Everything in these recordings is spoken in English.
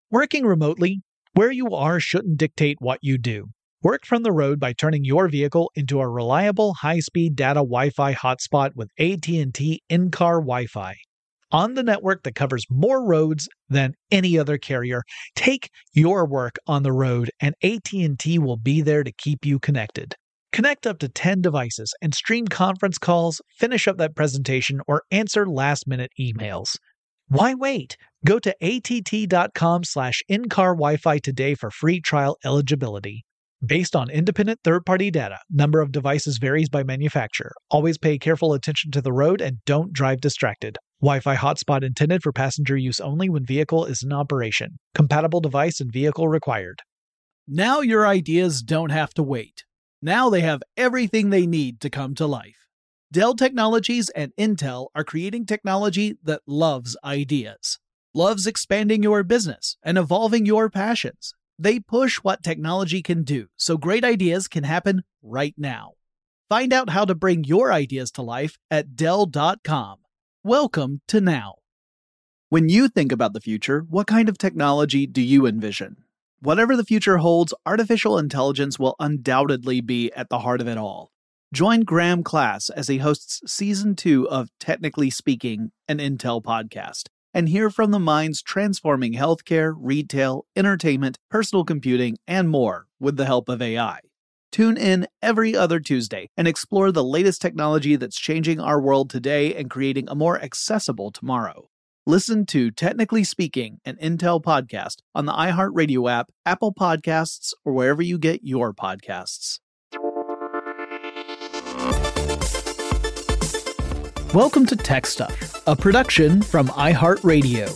Working remotely, where you are shouldn't dictate what you do. Work from the road by turning your vehicle into a reliable high-speed data Wi-Fi hotspot with AT&T in-car Wi-Fi. On the network that covers more roads than any other carrier, take your work on the road and AT&T will be there to keep you connected. Connect up to 10 devices and stream conference calls, finish up that presentation, or answer last-minute emails. Why wait? Go to att.com/in-car Wi-Fi today for free trial eligibility. Based on independent third-party data, number of devices varies by manufacturer. Always pay careful attention to the road and don't drive distracted. Wi-Fi hotspot intended for passenger use only when vehicle is in operation. Compatible device and vehicle required. Now your ideas don't have to wait. Now they have everything they need to come to life. Dell Technologies and Intel are creating technology that loves ideas, loves expanding your business and evolving your passions. They push what technology can do so great ideas can happen right now. Find out how to bring your ideas to life at Dell.com. Welcome to now. When you think about the future, what kind of technology do you envision? Whatever the future holds, artificial intelligence will undoubtedly be at the heart of it all. Join Graham Class as he hosts Season 2 of Technically Speaking, an Intel podcast, and hear from the minds transforming healthcare, retail, entertainment, personal computing, and more with the help of AI. Tune in every other Tuesday and explore the latest technology that's changing our world today and creating a more accessible tomorrow. Listen to Technically Speaking, an Intel podcast on the iHeartRadio app, Apple Podcasts, or wherever you get your podcasts. Welcome to Tech Stuff, a production from iHeartRadio.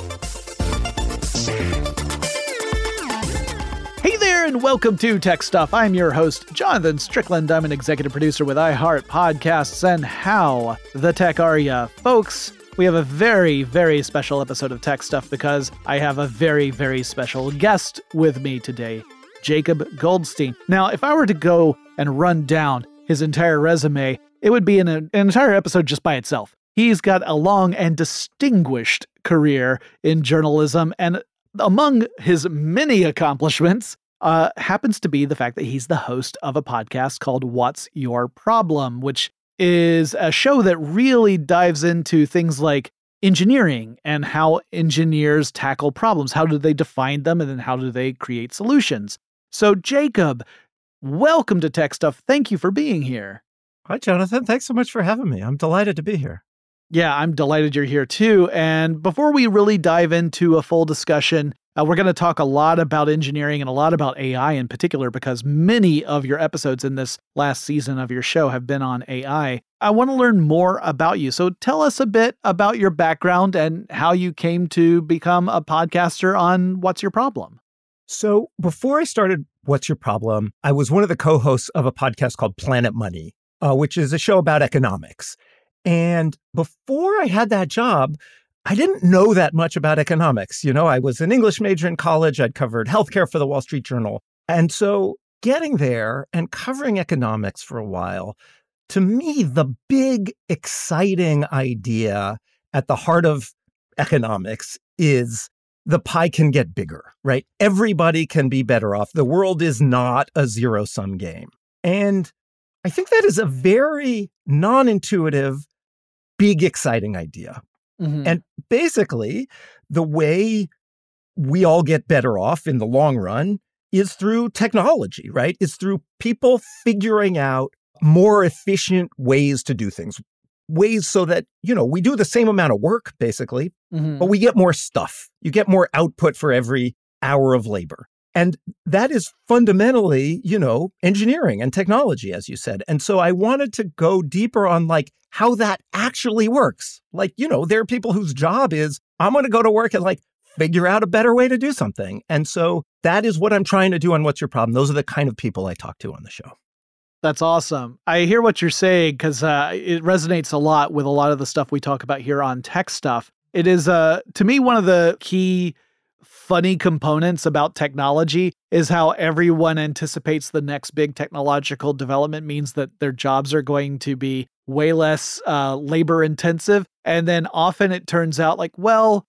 Hey there, and welcome to Tech Stuff. I'm your host, Jonathan Strickland. I'm an executive producer with iHeart Podcasts. And how the tech are ya? Folks, we have a very, very special episode of Tech Stuff because I have a very, very special guest with me today, Jacob Goldstein. Now, if I were to go and run down his entire resume, it would be an entire episode just by itself. He's got a long and distinguished career in journalism, and among his many accomplishments happens to be the fact that he's the host of a podcast called What's Your Problem, which is a show that really dives into things like engineering and how engineers tackle problems. How do they define them, and then how do they create solutions? So, Jacob, welcome to Tech Stuff. Thank you for being here. Hi, Jonathan. Thanks so much for having me. I'm delighted to be here. Yeah, I'm delighted you're here too. And before we really dive into a full discussion, we're going to talk a lot about engineering and a lot about AI in particular, because many of your episodes in this last season of your show have been on AI. I want to learn more about you. So tell us a bit about your background and how you came to become a podcaster on What's Your Problem? So before I started What's Your Problem, I was one of the co-hosts of a podcast called Planet Money, which is a show about economics. And before I had that job, I didn't know that much about economics. You know, I was an English major in college. I'd covered healthcare for the Wall Street Journal. And so getting there and covering economics for a while, to me, the big, exciting idea at the heart of economics is the pie can get bigger, right? Everybody can be better off. The world is not a zero-sum game. And I think that is a very non-intuitive, big, exciting idea. Mm-hmm. And basically, the way we all get better off in the long run is through technology, right? It's through people figuring out more efficient ways to do things, ways so that, you know, we do the same amount of work, basically, but we get more stuff. You get more output for every hour of labor. And that is fundamentally, you know, engineering and technology, as you said. And so I wanted to go deeper on like how that actually works. Like, you know, there are people whose job is, I'm going to go to work and like figure out a better way to do something. And so that is what I'm trying to do on What's Your Problem. Those are the kind of people I talk to on the show. That's awesome. I hear what you're saying because it resonates a lot with a lot of the stuff we talk about here on Tech Stuff. It is, to me, one of the key funny components about technology is how everyone anticipates the next big technological development means that their jobs are going to be way less labor intensive. And then often it turns out like, well,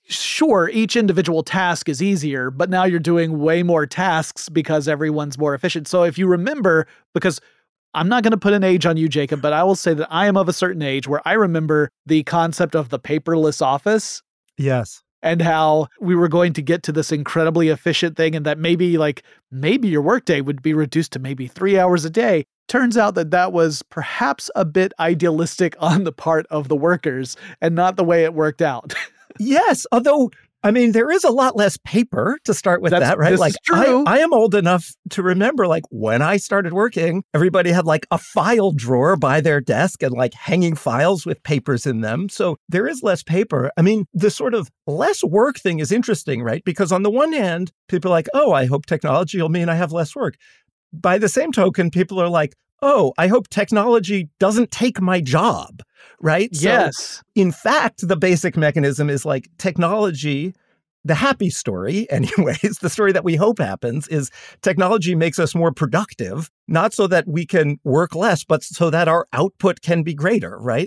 sure, each individual task is easier, but now you're doing way more tasks because everyone's more efficient. So if you remember, because I'm not going to put an age on you, Jacob, but I will say that I am of a certain age where I remember the concept of the paperless office. Yes. And how we were going to get to this incredibly efficient thing, and that maybe your workday would be reduced to maybe 3 hours a day. Turns out that was perhaps a bit idealistic on the part of the workers and not the way it worked out. Yes, although, I mean, there is a lot less paper to start with that, right? This is true. I am old enough to remember, when I started working, everybody had a file drawer by their desk and hanging files with papers in them. So there is less paper. I mean, the sort of less work thing is interesting, right? Because on the one hand, people are like, oh, I hope technology will mean I have less work. By the same token, people are like, oh, I hope technology doesn't take my job, right? Yes. So, in fact, the basic mechanism is technology, the happy story, anyways, the story that we hope happens is technology makes us more productive, not so that we can work less, but so that our output can be greater, right?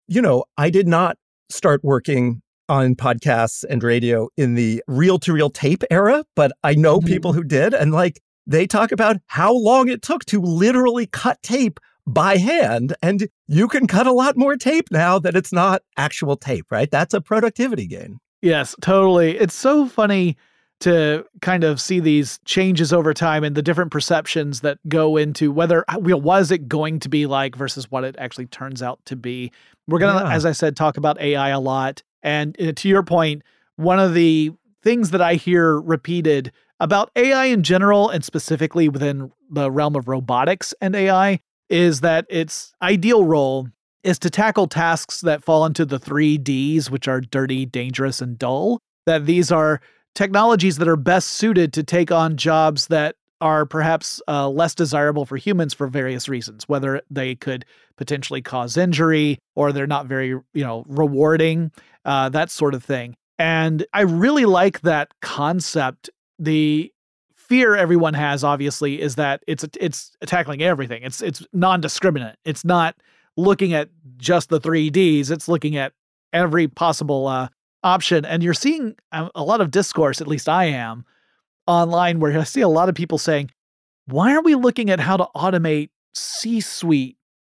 I did not start working on podcasts and radio in the reel-to-reel tape era, but I know people who did, and they talk about how long it took to literally cut tape by hand. And you can cut a lot more tape now that it's not actual tape, right? That's a productivity gain. Yes, totally. It's so funny to kind of see these changes over time and the different perceptions that go into whether, was it going to be like versus what it actually turns out to be. We're going to, as I said, talk about AI a lot. And to your point, one of the things that I hear repeated about AI in general, and specifically within the realm of robotics and AI, is that its ideal role is to tackle tasks that fall into the 3 Ds, which are dirty, dangerous, and dull. That these are technologies that are best suited to take on jobs that are perhaps less desirable for humans for various reasons, whether they could potentially cause injury or they're not very, rewarding, that sort of thing. And I really like that concept. The fear everyone has, obviously, is that it's tackling everything. It's non-discriminate. It's not looking at just the 3 Ds. It's looking at every possible option. And you're seeing a lot of discourse, at least I am, online, where I see a lot of people saying, why are we looking at how to automate C-suite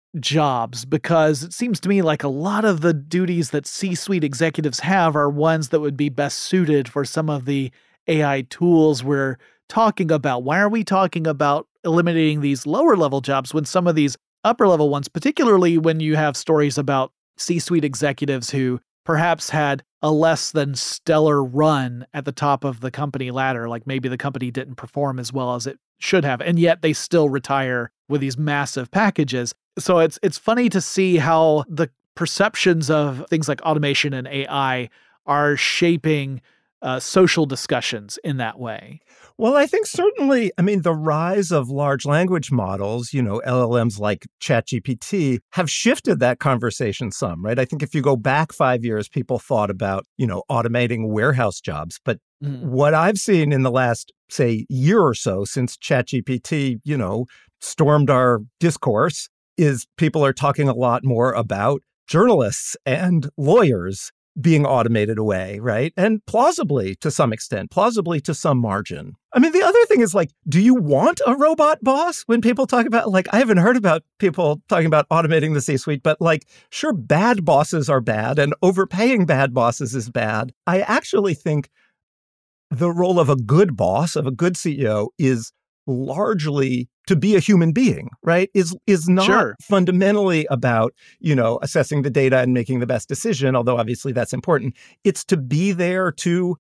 jobs? Because it seems to me like a lot of the duties that C-suite executives have are ones that would be best suited for some of the AI tools we're talking about. Why are we talking about eliminating these lower level jobs when some of these upper level ones, particularly when you have stories about C-suite executives who perhaps had a less than stellar run at the top of the company ladder, like maybe the company didn't perform as well as it should have, and yet they still retire with these massive packages. So it's funny to see how the perceptions of things like automation and AI are shaping social discussions in that way. Well, I think certainly, the rise of large language models, LLMs like ChatGPT, have shifted that conversation some, right? I think if you go back 5 years, people thought about, automating warehouse jobs. But what I've seen in the last, say, year or so since ChatGPT, stormed our discourse, is people are talking a lot more about journalists and lawyers being automated away, right? And plausibly to some extent, plausibly to some margin. The other thing is do you want a robot boss? When people talk about, I haven't heard about people talking about automating the C-suite, but sure, bad bosses are bad and overpaying bad bosses is bad. I actually think the role of a good boss, of a good CEO, is largely to be a human being, right? Is not fundamentally about, assessing the data and making the best decision, although obviously that's important. It's to be there to,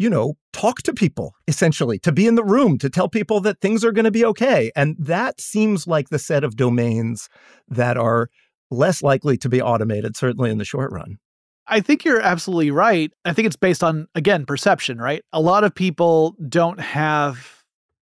talk to people, essentially, to be in the room, to tell people that things are going to be okay. And that seems like the set of domains that are less likely to be automated, certainly in the short run. I think you're absolutely right. I think it's based on, again, perception, right? A lot of people don't have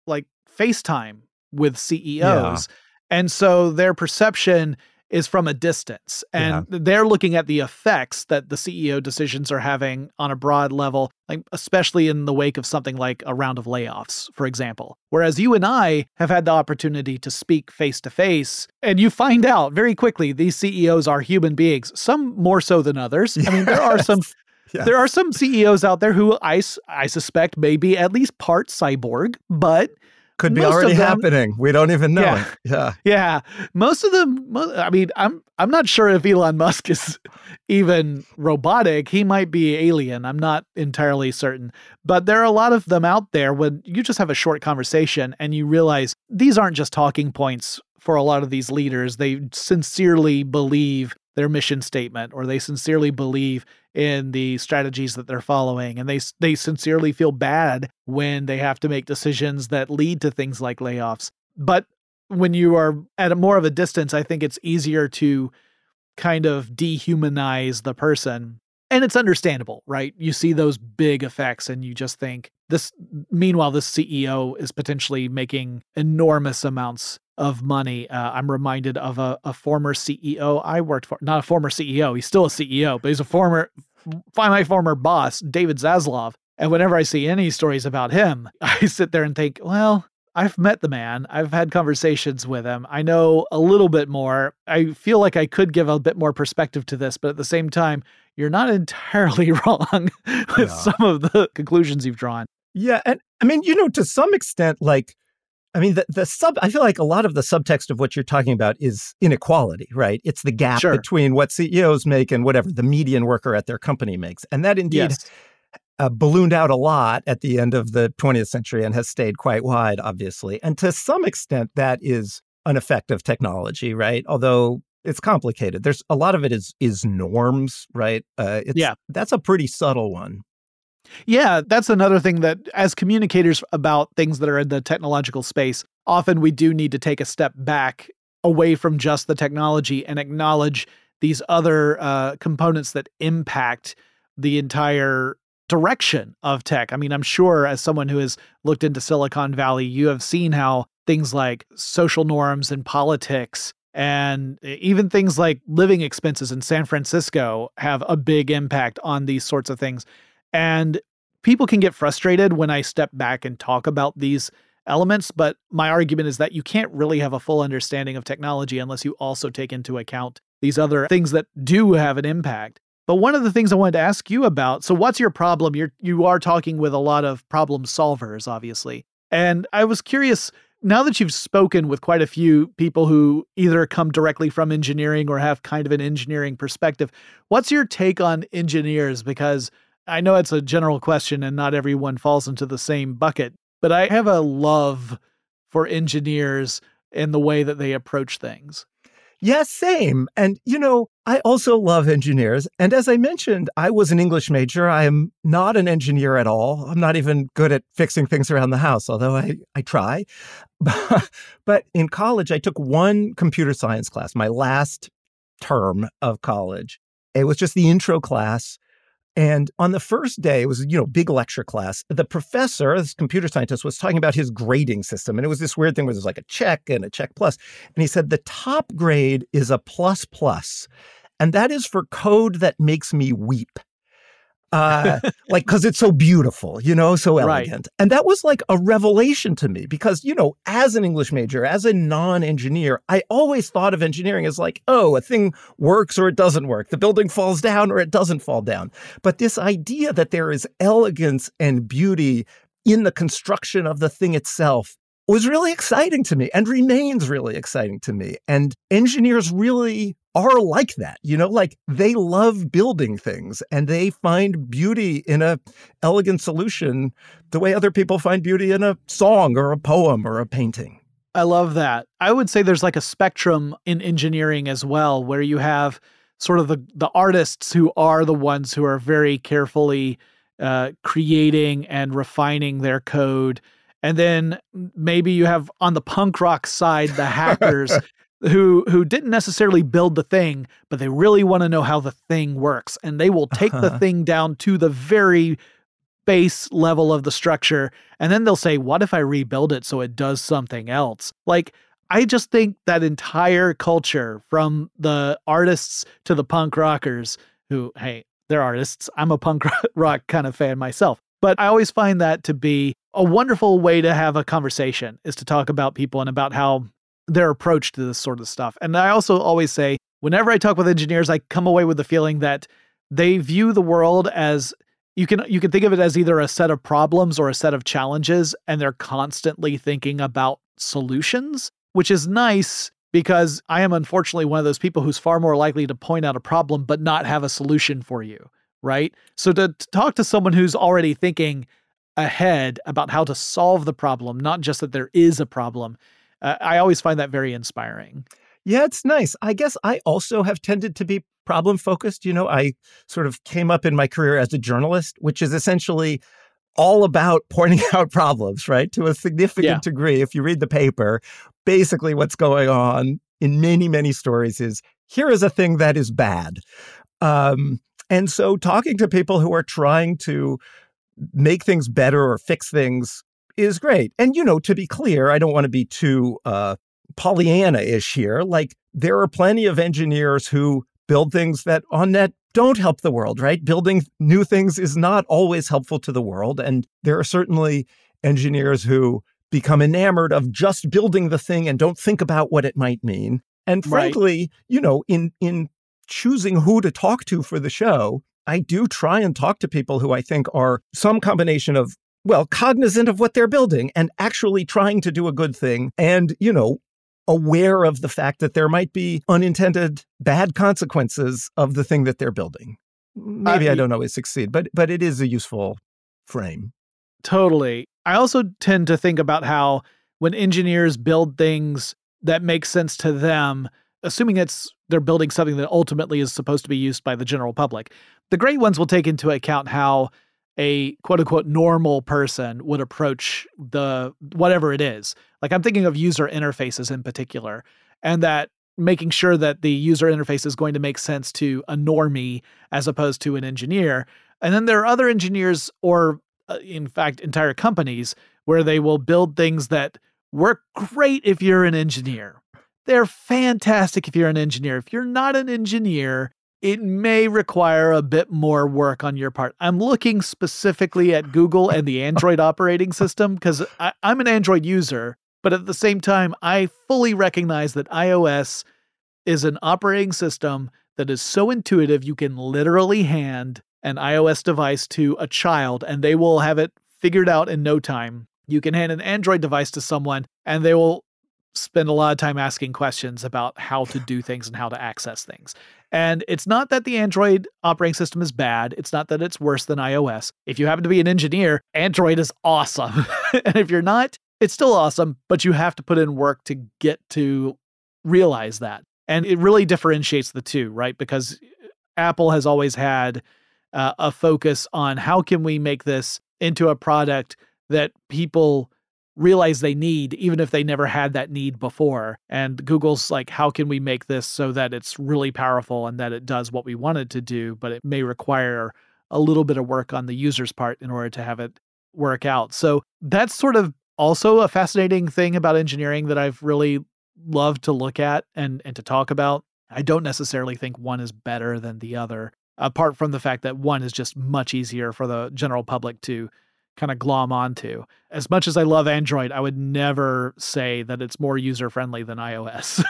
FaceTime with CEOs. Yeah. And so their perception is from a distance. And they're looking at the effects that the CEO decisions are having on a broad level, especially in the wake of something like a round of layoffs, for example. Whereas you and I have had the opportunity to speak face to face, and you find out very quickly these CEOs are human beings, some more so than others. Yes. There are some Yes. There are some CEOs out there who I suspect may be at least part cyborg, but could be most already of them, happening. We don't even know Yeah. it. Yeah. Yeah. Most of them, I mean, I'm not sure if Elon Musk is even robotic. He might be alien. I'm not entirely certain. But there are a lot of them out there when you just have a short conversation and you realize these aren't just talking points for a lot of these leaders. They sincerely believe their mission statement, or they sincerely believe in the strategies that they're following. And they sincerely feel bad when they have to make decisions that lead to things like layoffs. But when you are at more of a distance, I think it's easier to kind of dehumanize the person. And it's understandable, right? You see those big effects and you just think meanwhile, this CEO is potentially making enormous amounts of money. I'm reminded of a former CEO I worked for, not a former CEO. He's still a CEO, but he's my former boss, David Zaslav. And whenever I see any stories about him, I sit there and think, well, I've met the man. I've had conversations with him. I know a little bit more. I feel like I could give a bit more perspective to this, but at the same time, you're not entirely wrong with some of the conclusions you've drawn. Yeah. And I mean, to some extent, I feel like a lot of the subtext of what you're talking about is inequality, right? It's the gap between what CEOs make and whatever the median worker at their company makes. And that indeed ballooned out a lot at the end of the 20th century and has stayed quite wide, obviously. And to some extent, that is an effect of technology, right? Although it's complicated. There's a lot of it is norms, right? That's a pretty subtle one. Yeah, that's another thing that as communicators about things that are in the technological space, often we do need to take a step back away from just the technology and acknowledge these other components that impact the entire direction of tech. I mean, I'm sure as someone who has looked into Silicon Valley, you have seen how things like social norms and politics and even things like living expenses in San Francisco have a big impact on these sorts of things. And people can get frustrated when I step back and talk about these elements, but my argument is that you can't really have a full understanding of technology unless you also take into account these other things that do have an impact. But one of the things I wanted to ask you about, so what's your problem? You are talking with a lot of problem solvers, obviously. And I was curious, now that you've spoken with quite a few people who either come directly from engineering or have kind of an engineering perspective, what's your take on engineers? Because I know it's a general question and not everyone falls into the same bucket, but I have a love for engineers and the way that they approach things. Yeah, same. And, I also love engineers. And as I mentioned, I was an English major. I am not an engineer at all. I'm not even good at fixing things around the house, although I try. But in college, I took one computer science class, my last term of college. It was just the intro class. And on the first day, it was, big lecture class. The professor, this computer scientist, was talking about his grading system. And it was this weird thing where there's like a check and a check plus. And he said, the top grade is a plus plus. And that is for code that makes me weep. Because it's so beautiful, so elegant. Right. And that was like a revelation to me because, as an English major, as a non-engineer, I always thought of engineering as like, oh, a thing works or it doesn't work. The building falls down or it doesn't fall down. But this idea that there is elegance and beauty in the construction of the thing itself was really exciting to me and remains really exciting to me. And engineers really are like that, they love building things and they find beauty in a elegant solution the way other people find beauty in a song or a poem or a painting. I love that. I would say there's like a spectrum in engineering as well, where you have sort of the artists who are the ones who are very carefully creating and refining their code. And then maybe you have on the punk rock side, the hackers who didn't necessarily build the thing, but they really want to know how the thing works. And they will take the thing down to the very base level of the structure. And then they'll say, what if I rebuild it so it does something else? Like, I just think that entire culture from the artists to the punk rockers who, hey, they're artists. I'm a punk rock kind of fan myself. But I always find that to be a wonderful way to have a conversation, is to talk about people and about how their approach to this sort of stuff. And I also always say, whenever I talk with engineers, I come away with the feeling that they view the world as you can think of it as either a set of problems or a set of challenges, and they're constantly thinking about solutions, which is nice because I am unfortunately one of those people who's far more likely to point out a problem but not have a solution for you, right? So to talk to someone who's already thinking ahead about how to solve the problem, not just that there is a problem, I always find that very inspiring. Yeah, it's nice. I guess I also have tended to be problem focused. I sort of came up in my career as a journalist, which is essentially all about pointing out problems, right? To a significant degree. If you read the paper, basically what's going on in many, many stories is here is a thing that is bad. And so talking to people who are trying to make things better or fix things is great. And, to be clear, I don't want to be too Pollyanna-ish here. Like, there are plenty of engineers who build things that on net don't help the world, right? Building new things is not always helpful to the world. And there are certainly engineers who become enamored of just building the thing and don't think about what it might mean. And frankly, in choosing who to talk to for the show, I do try and talk to people who I think are some combination of, cognizant of what they're building and actually trying to do a good thing and, aware of the fact that there might be unintended bad consequences of the thing that they're building. Maybe I don't always succeed, but it is a useful frame. Totally. I also tend to think about how when engineers build things that make sense to them, assuming they're building something that ultimately is supposed to be used by the general public, the great ones will take into account how a quote-unquote normal person would approach the whatever it is. Like, I'm thinking of user interfaces in particular, and that making sure that the user interface is going to make sense to a normie as opposed to an engineer. And then there are other engineers or, in fact, entire companies where they will build things that work great if you're an engineer. They're fantastic if you're an engineer. If you're not an engineer, it may require a bit more work on your part. I'm looking specifically at Google and the Android operating system because I'm an Android user, but at the same time, I fully recognize that iOS is an operating system that is so intuitive you can literally hand an iOS device to a child and they will have it figured out in no time. You can hand an Android device to someone and they will spend a lot of time asking questions about how to do things and how to access things. And it's not that the Android operating system is bad. It's not that it's worse than iOS. If you happen to be an engineer, Android is awesome. And if you're not, it's still awesome, but you have to put in work to get to realize that. And it really differentiates the two, right? Because Apple has always had a focus on how can we make this into a product that people realize they need, even if they never had that need before. And Google's like, how can we make this so that it's really powerful and that it does what we want it to do, but it may require a little bit of work on the user's part in order to have it work out. So that's sort of also a fascinating thing about engineering that I've really loved to look at and to talk about. I don't necessarily think one is better than the other, apart from the fact that one is just much easier for the general public to kind of glom onto. As much as I love Android, I would never say that it's more user-friendly than iOS.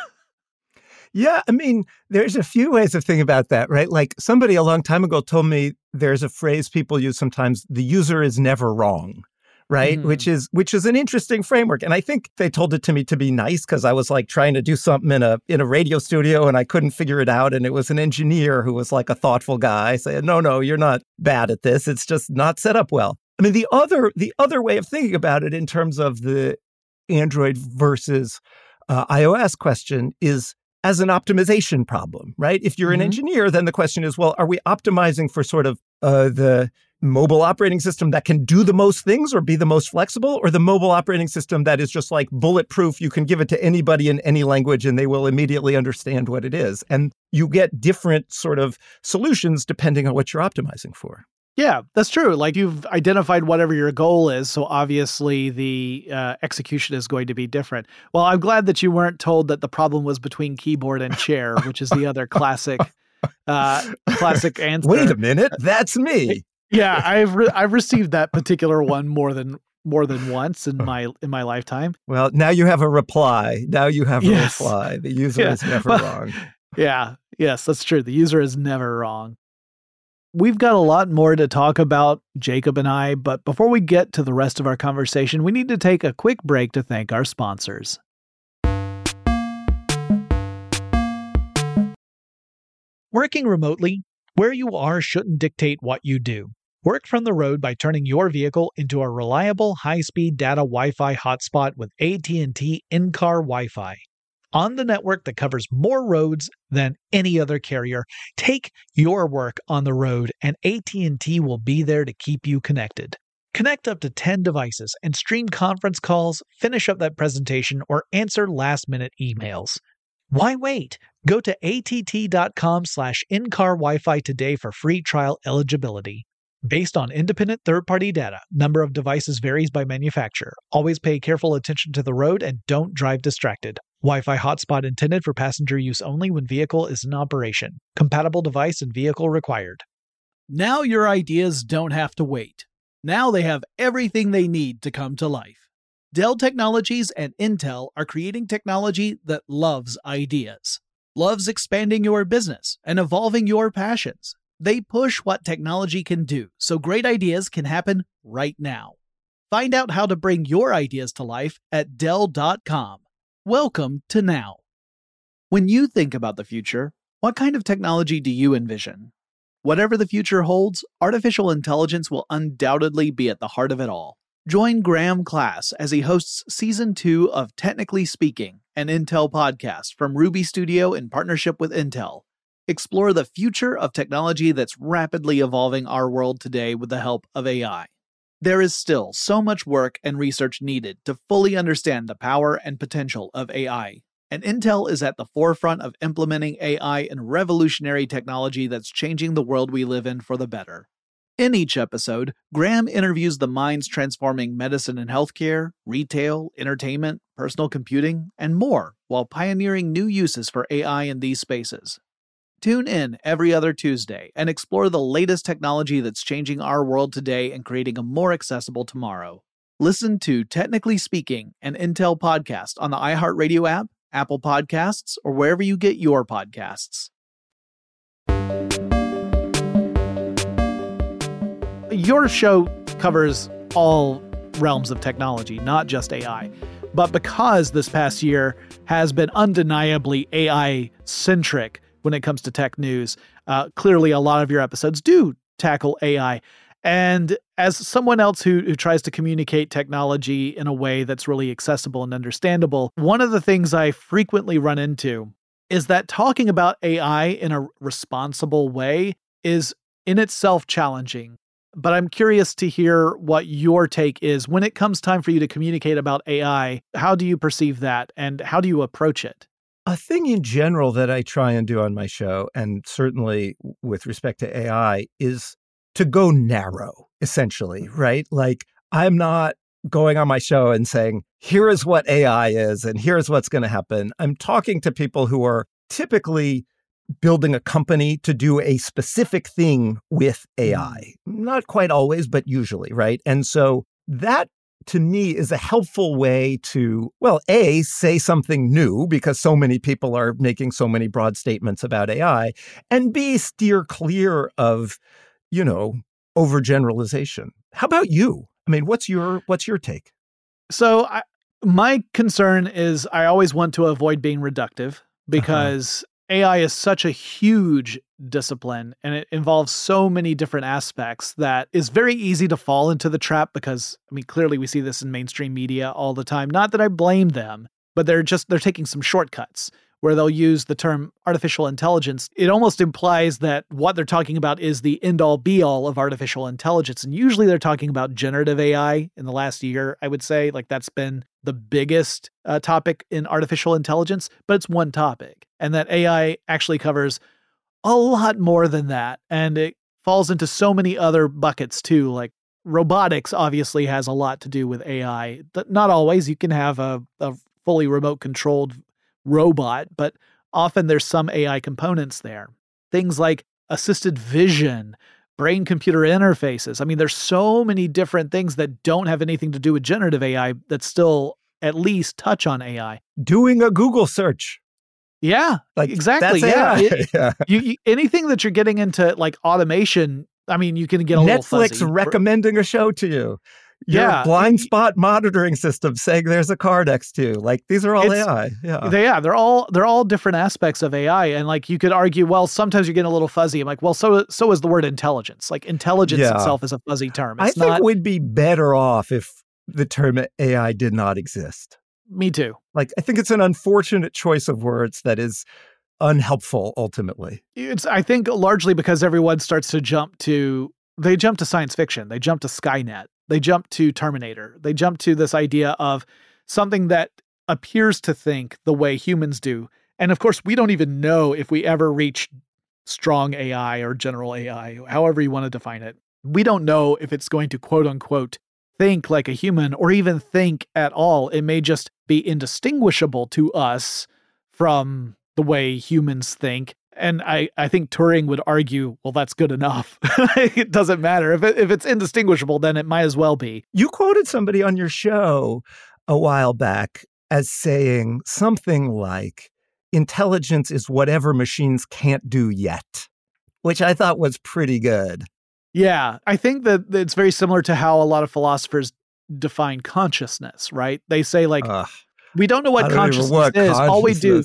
Yeah, I mean, there's a few ways of thinking about that, right? Like somebody a long time ago told me there's a phrase people use sometimes, the user is never wrong, right? Mm-hmm. Which is an interesting framework. And I think they told it to me to be nice because I was like trying to do something in a radio studio and I couldn't figure it out. And it was an engineer who was like a thoughtful guy saying, no, you're not bad at this. It's just not set up well. I mean, the other way of thinking about it in terms of the Android versus iOS question is as an optimization problem, right? If you're an engineer, then the question is, well, are we optimizing for sort of the mobile operating system that can do the most things or be the most flexible, or the mobile operating system that is just like bulletproof? You can give it to anybody in any language and they will immediately understand what it is. And you get different sort of solutions depending on what you're optimizing for. Yeah, that's true. Like you've identified whatever your goal is. So obviously the execution is going to be different. Well, I'm glad that you weren't told that the problem was between keyboard and chair, which is the other classic answer. Wait a minute. That's me. Yeah, I've received that particular one more than once in my lifetime. Well, now you have a reply. Reply. The user is never wrong. Yeah. Yes, that's true. The user is never wrong. We've got a lot more to talk about, Jacob and I, but before we get to the rest of our conversation, we need to take a quick break to thank our sponsors. Working remotely, where you are shouldn't dictate what you do. Work from the road by turning your vehicle into a reliable high-speed data Wi-Fi hotspot with AT&T in-car Wi-Fi. On the network that covers more roads than any other carrier, take your work on the road and AT&T will be there to keep you connected. Connect up to 10 devices and stream conference calls, finish up that presentation, or answer last-minute emails. Why wait? Go to att.com/in-car Wi-Fi today for free trial eligibility. Based on independent third-party data, number of devices varies by manufacturer. Always pay careful attention to the road and don't drive distracted. Wi-Fi hotspot intended for passenger use only when vehicle is in operation. Compatible device and vehicle required. Now your ideas don't have to wait. Now they have everything they need to come to life. Dell Technologies and Intel are creating technology that loves ideas, loves expanding your business and evolving your passions. They push what technology can do so great ideas can happen right now. Find out how to bring your ideas to life at Dell.com. Welcome to now. When you think about the future, what kind of technology do you envision? Whatever the future holds, artificial intelligence will undoubtedly be at the heart of it all. Join Graham Class as he hosts Season 2 of Technically Speaking, an Intel podcast from Ruby Studio in partnership with Intel. Explore the future of technology that's rapidly evolving our world today with the help of AI. There is still so much work and research needed to fully understand the power and potential of AI, and Intel is at the forefront of implementing AI in revolutionary technology that's changing the world we live in for the better. In each episode, Graham interviews the minds transforming medicine and healthcare, retail, entertainment, personal computing, and more, while pioneering new uses for AI in these spaces. Tune in every other Tuesday and explore the latest technology that's changing our world today and creating a more accessible tomorrow. Listen to Technically Speaking, an Intel podcast on the iHeartRadio app, Apple Podcasts, or wherever you get your podcasts. Your show covers all realms of technology, not just AI. But because this past year has been undeniably AI-centric when it comes to tech news, clearly a lot of your episodes do tackle AI. And as someone else who tries to communicate technology in a way that's really accessible and understandable, one of the things I frequently run into is that talking about AI in a responsible way is in itself challenging. But I'm curious to hear what your take is. When it comes time for you to communicate about AI, how do you perceive that and how do you approach it? A thing in general that I try and do on my show, and certainly with respect to AI, is to go narrow, essentially, right? Like, I'm not going on my show and saying, here is what AI is and here's what's going to happen. I'm talking to people who are typically building a company to do a specific thing with AI. Not quite always, but usually, right? And so that, to me, is a helpful way to, well, A, say something new because so many people are making so many broad statements about AI, and B, steer clear of, overgeneralization. How about you? I mean, what's your take? So my concern is I always want to avoid being reductive because AI is such a huge discipline and it involves so many different aspects that is very easy to fall into the trap because, clearly we see this in mainstream media all the time. Not that I blame them, but they're taking some shortcuts where they'll use the term artificial intelligence. It almost implies that what they're talking about is the end-all be-all of artificial intelligence. And usually they're talking about generative AI in the last year, I would say. Like that's been the biggest topic in artificial intelligence, but it's one topic. And that AI actually covers a lot more than that. And it falls into so many other buckets too. Like robotics obviously has a lot to do with AI. Not always. You can have a fully remote controlled robot, but often there's some AI components there. Things like assisted vision, brain-computer interfaces. There's so many different things that don't have anything to do with generative AI that still at least touch on AI. Doing a Google search. Yeah, Like, exactly. that's Yeah. AI. Yeah. Anything that you're getting into like automation, I mean, you can get a little Netflix fuzzy. recommending a show to you. Your Yeah. blind spot monitoring system saying there's a car next to you. Like, these are all AI. Yeah. They're all different aspects of AI. And like you could argue, well, sometimes you're getting a little fuzzy. I'm like, well, so is the word intelligence. Like intelligence Yeah. itself is a fuzzy term. I It's think not we'd be better off if the term AI did not exist. me too. Like, I think it's an unfortunate choice of words that is unhelpful ultimately. It's I think largely because everyone starts to jump to science fiction. They jump to Skynet. They jump to Terminator. They jump to this idea of something that appears to think the way humans do. And of course, we don't even know if we ever reach strong AI or general AI, however you want to define it. We don't know if it's going to quote unquote think like a human or even think at all. It may just be indistinguishable to us from the way humans think. And I think Turing would argue, well, that's good enough. It doesn't matter. If it's indistinguishable, then it might as well be. You quoted somebody on your show a while back as saying something like, intelligence is whatever machines can't do yet, which I thought was pretty good. Yeah, I think that it's very similar to how a lot of philosophers define consciousness, right? They say like, we don't know what consciousness is. All we do,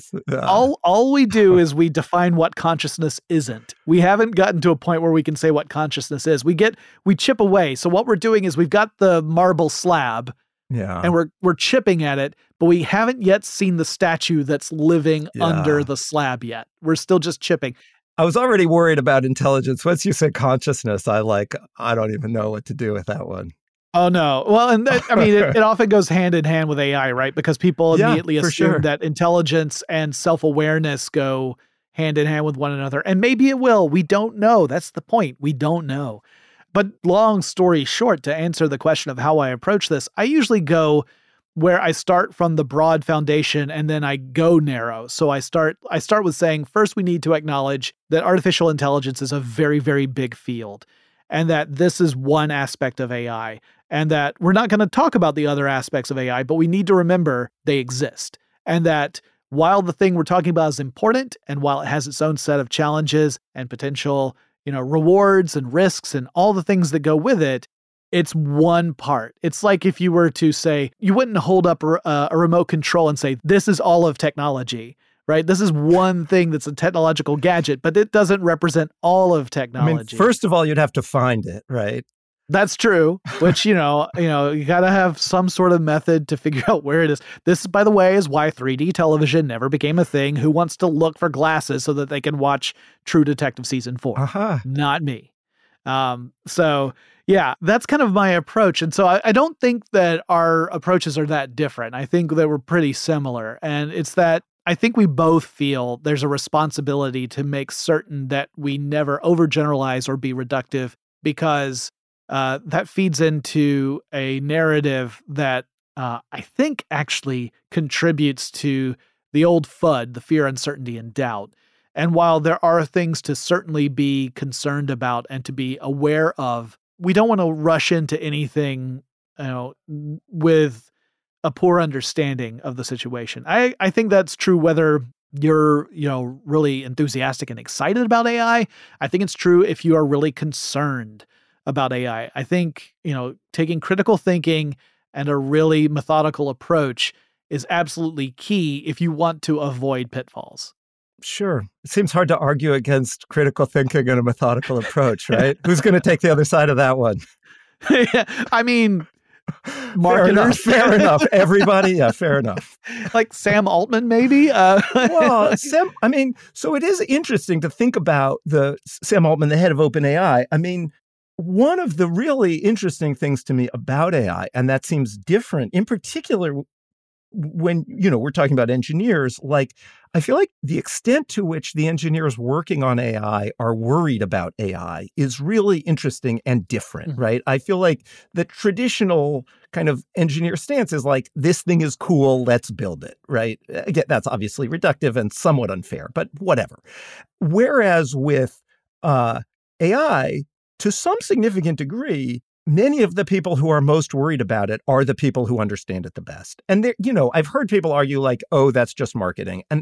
all we do is we define what consciousness isn't. We haven't gotten to a point where we can say what consciousness is. We chip away. So what we're doing is we've got the marble slab, and we're chipping at it, but we haven't yet seen the statue that's living under the slab yet. We're still just chipping. I was already worried about intelligence. Once you said consciousness, I don't even know what to do with that one. Oh, no. Well, and it often goes hand in hand with AI, right? Because people immediately assume that intelligence and self-awareness go hand in hand with one another. And maybe it will. We don't know. That's the point. We don't know. But long story short, to answer the question of how I approach this, I usually go where I start from the broad foundation and then I go narrow. So I start with saying, first, we need to acknowledge that artificial intelligence is a very, very big field and that this is one aspect of AI and that we're not going to talk about the other aspects of AI, but we need to remember they exist and that while the thing we're talking about is important and while it has its own set of challenges and potential, rewards and risks and all the things that go with it, it's one part. It's like if you were to say, you wouldn't hold up a remote control and say, this is all of technology, right? This is one thing that's a technological gadget, but it doesn't represent all of technology. First of all, you'd have to find it, right? That's true, which, you got to have some sort of method to figure out where it is. This, by the way, is why 3D television never became a thing. Who wants to look for glasses so that they can watch True Detective Season 4? Not me. So yeah, that's kind of my approach. And so I don't think that our approaches are that different. I think that we're pretty similar. And it's that I think we both feel there's a responsibility to make certain that we never overgeneralize or be reductive because that feeds into a narrative that I think actually contributes to the old FUD, the fear, uncertainty, and doubt. And while there are things to certainly be concerned about and to be aware of, we don't want to rush into anything, with a poor understanding of the situation. I think that's true whether you're, really enthusiastic and excited about AI. I think it's true if you are really concerned about AI. I think, taking critical thinking and a really methodical approach is absolutely key if you want to avoid pitfalls. Sure. It seems hard to argue against critical thinking and a methodical approach, right? Who's going to take the other side of that one? Yeah, I mean, marketers. Fair enough. Everybody, yeah, fair enough. Like Sam Altman, maybe? Well, so it is interesting to think about Sam Altman, the head of OpenAI. I mean, one of the really interesting things to me about AI, and that seems different, in particular, when, we're talking about engineers, like, I feel like the extent to which the engineers working on AI are worried about AI is really interesting and different, right? I feel like the traditional kind of engineer stance is like, this thing is cool, let's build it, right? Again, that's obviously reductive and somewhat unfair, but whatever. Whereas with AI, to some significant degree, many of the people who are most worried about it are the people who understand it the best. And I've heard people argue like, oh, that's just marketing. And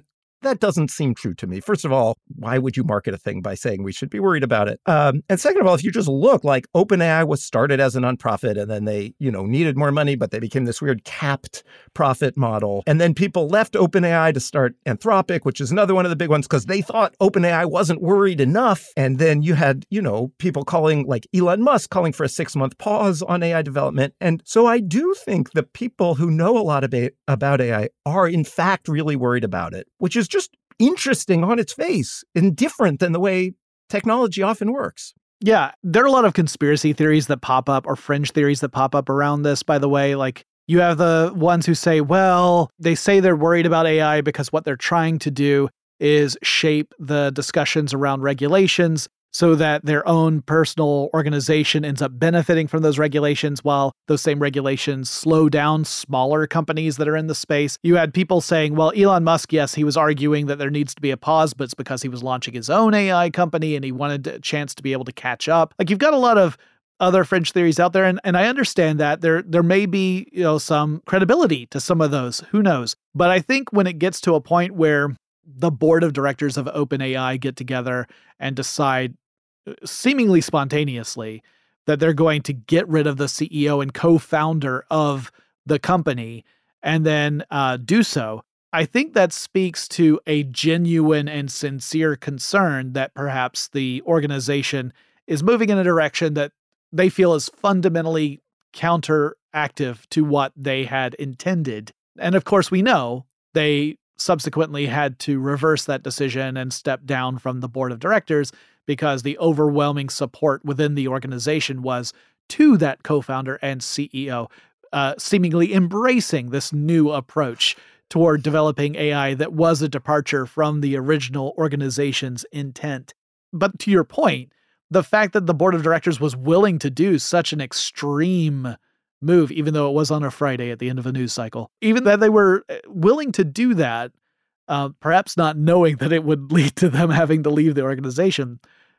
that doesn't seem true to me. First of all, why would you market a thing by saying we should be worried about it? And second of all, if you just look, like OpenAI was started as a nonprofit, and then they, needed more money, but they became this weird capped profit model. And then people left OpenAI to start Anthropic, which is another one of the big ones, because they thought OpenAI wasn't worried enough. And then you had, people calling, like Elon Musk, calling for a 6-month pause on AI development. And so I do think the people who know a lot about AI are in fact really worried about it, which is just interesting on its face and different than the way technology often works. Yeah, there are a lot of conspiracy theories that pop up, or fringe theories that pop up around this, by the way. Like, you have the ones who say, well, they say they're worried about AI because what they're trying to do is shape the discussions around regulations so that their own personal organization ends up benefiting from those regulations, while those same regulations slow down smaller companies that are in the space. You had people saying, well, Elon Musk, yes, he was arguing that there needs to be a pause, but it's because he was launching his own AI company and he wanted a chance to be able to catch up. Like, you've got a lot of other fringe theories out there, and I understand that there may be, some credibility to some of those. Who knows? But I think when it gets to a point where the board of directors of OpenAI get together and decide seemingly spontaneously that they're going to get rid of the CEO and co-founder of the company and then do so, I think that speaks to a genuine and sincere concern that perhaps the organization is moving in a direction that they feel is fundamentally counteractive to what they had intended. And of course, we know they subsequently had to reverse that decision and step down from the board of directors because the overwhelming support within the organization was to that co-founder and CEO, seemingly embracing this new approach toward developing AI that was a departure from the original organization's intent. But to your point, the fact that the board of directors was willing to do such an extreme move, even though it was on a Friday at the end of a news cycle, even that they were willing to do that, perhaps not knowing that it would lead to them having to leave the organization,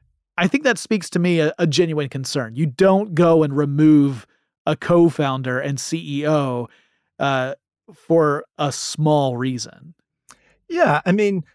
I think that speaks to me a genuine concern. You don't go and remove a co-founder and CEO for a small reason. Yeah, I mean,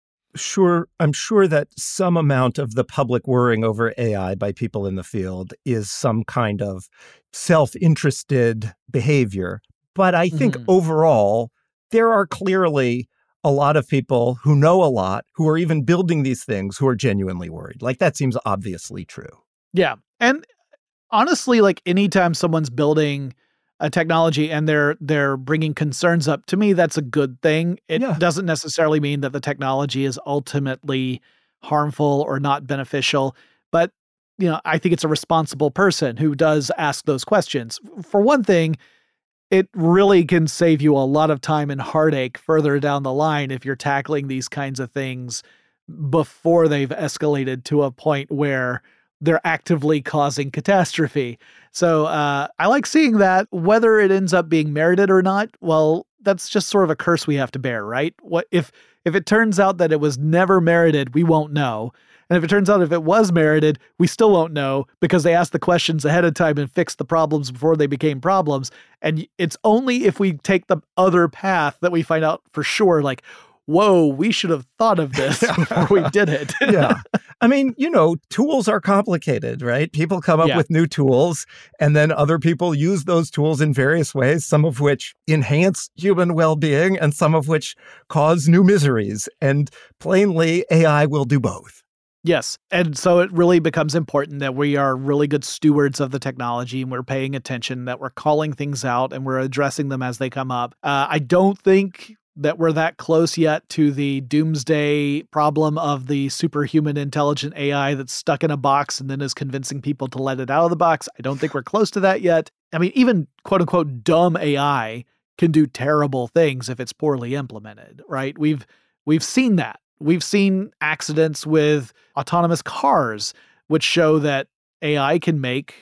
sure, I'm sure that some amount of the public worrying over AI by people in the field is some kind of self-interested behavior. But I think overall, there are clearly a lot of people who know a lot, who are even building these things, who are genuinely worried. Like, that seems obviously true. Yeah. And honestly, like, anytime someone's building a technology and they're bringing concerns up, to me, that's a good thing. It doesn't necessarily mean that the technology is ultimately harmful or not beneficial. But, I think it's a responsible person who does ask those questions. For one thing, it really can save you a lot of time and heartache further down the line if you're tackling these kinds of things before they've escalated to a point where they're actively causing catastrophe. So I like seeing that. Whether it ends up being merited or not, well, that's just sort of a curse we have to bear, right? What if it turns out that it was never merited, we won't know. And if it turns out if it was merited, we still won't know because they asked the questions ahead of time and fixed the problems before they became problems. And it's only if we take the other path that we find out for sure, like, whoa, we should have thought of this before we did it. Yeah. I mean, tools are complicated, right? People come up with new tools, and then other people use those tools in various ways, some of which enhance human well-being and some of which cause new miseries. And plainly, AI will do both. Yes. And so it really becomes important that we are really good stewards of the technology and we're paying attention, that we're calling things out and we're addressing them as they come up. I don't think that we're that close yet to the doomsday problem of the superhuman intelligent AI that's stuck in a box and then is convincing people to let it out of the box. I don't think we're close to that yet. I mean, even quote unquote dumb AI can do terrible things if it's poorly implemented, right? We've seen that. We've seen accidents with autonomous cars, which show that AI can make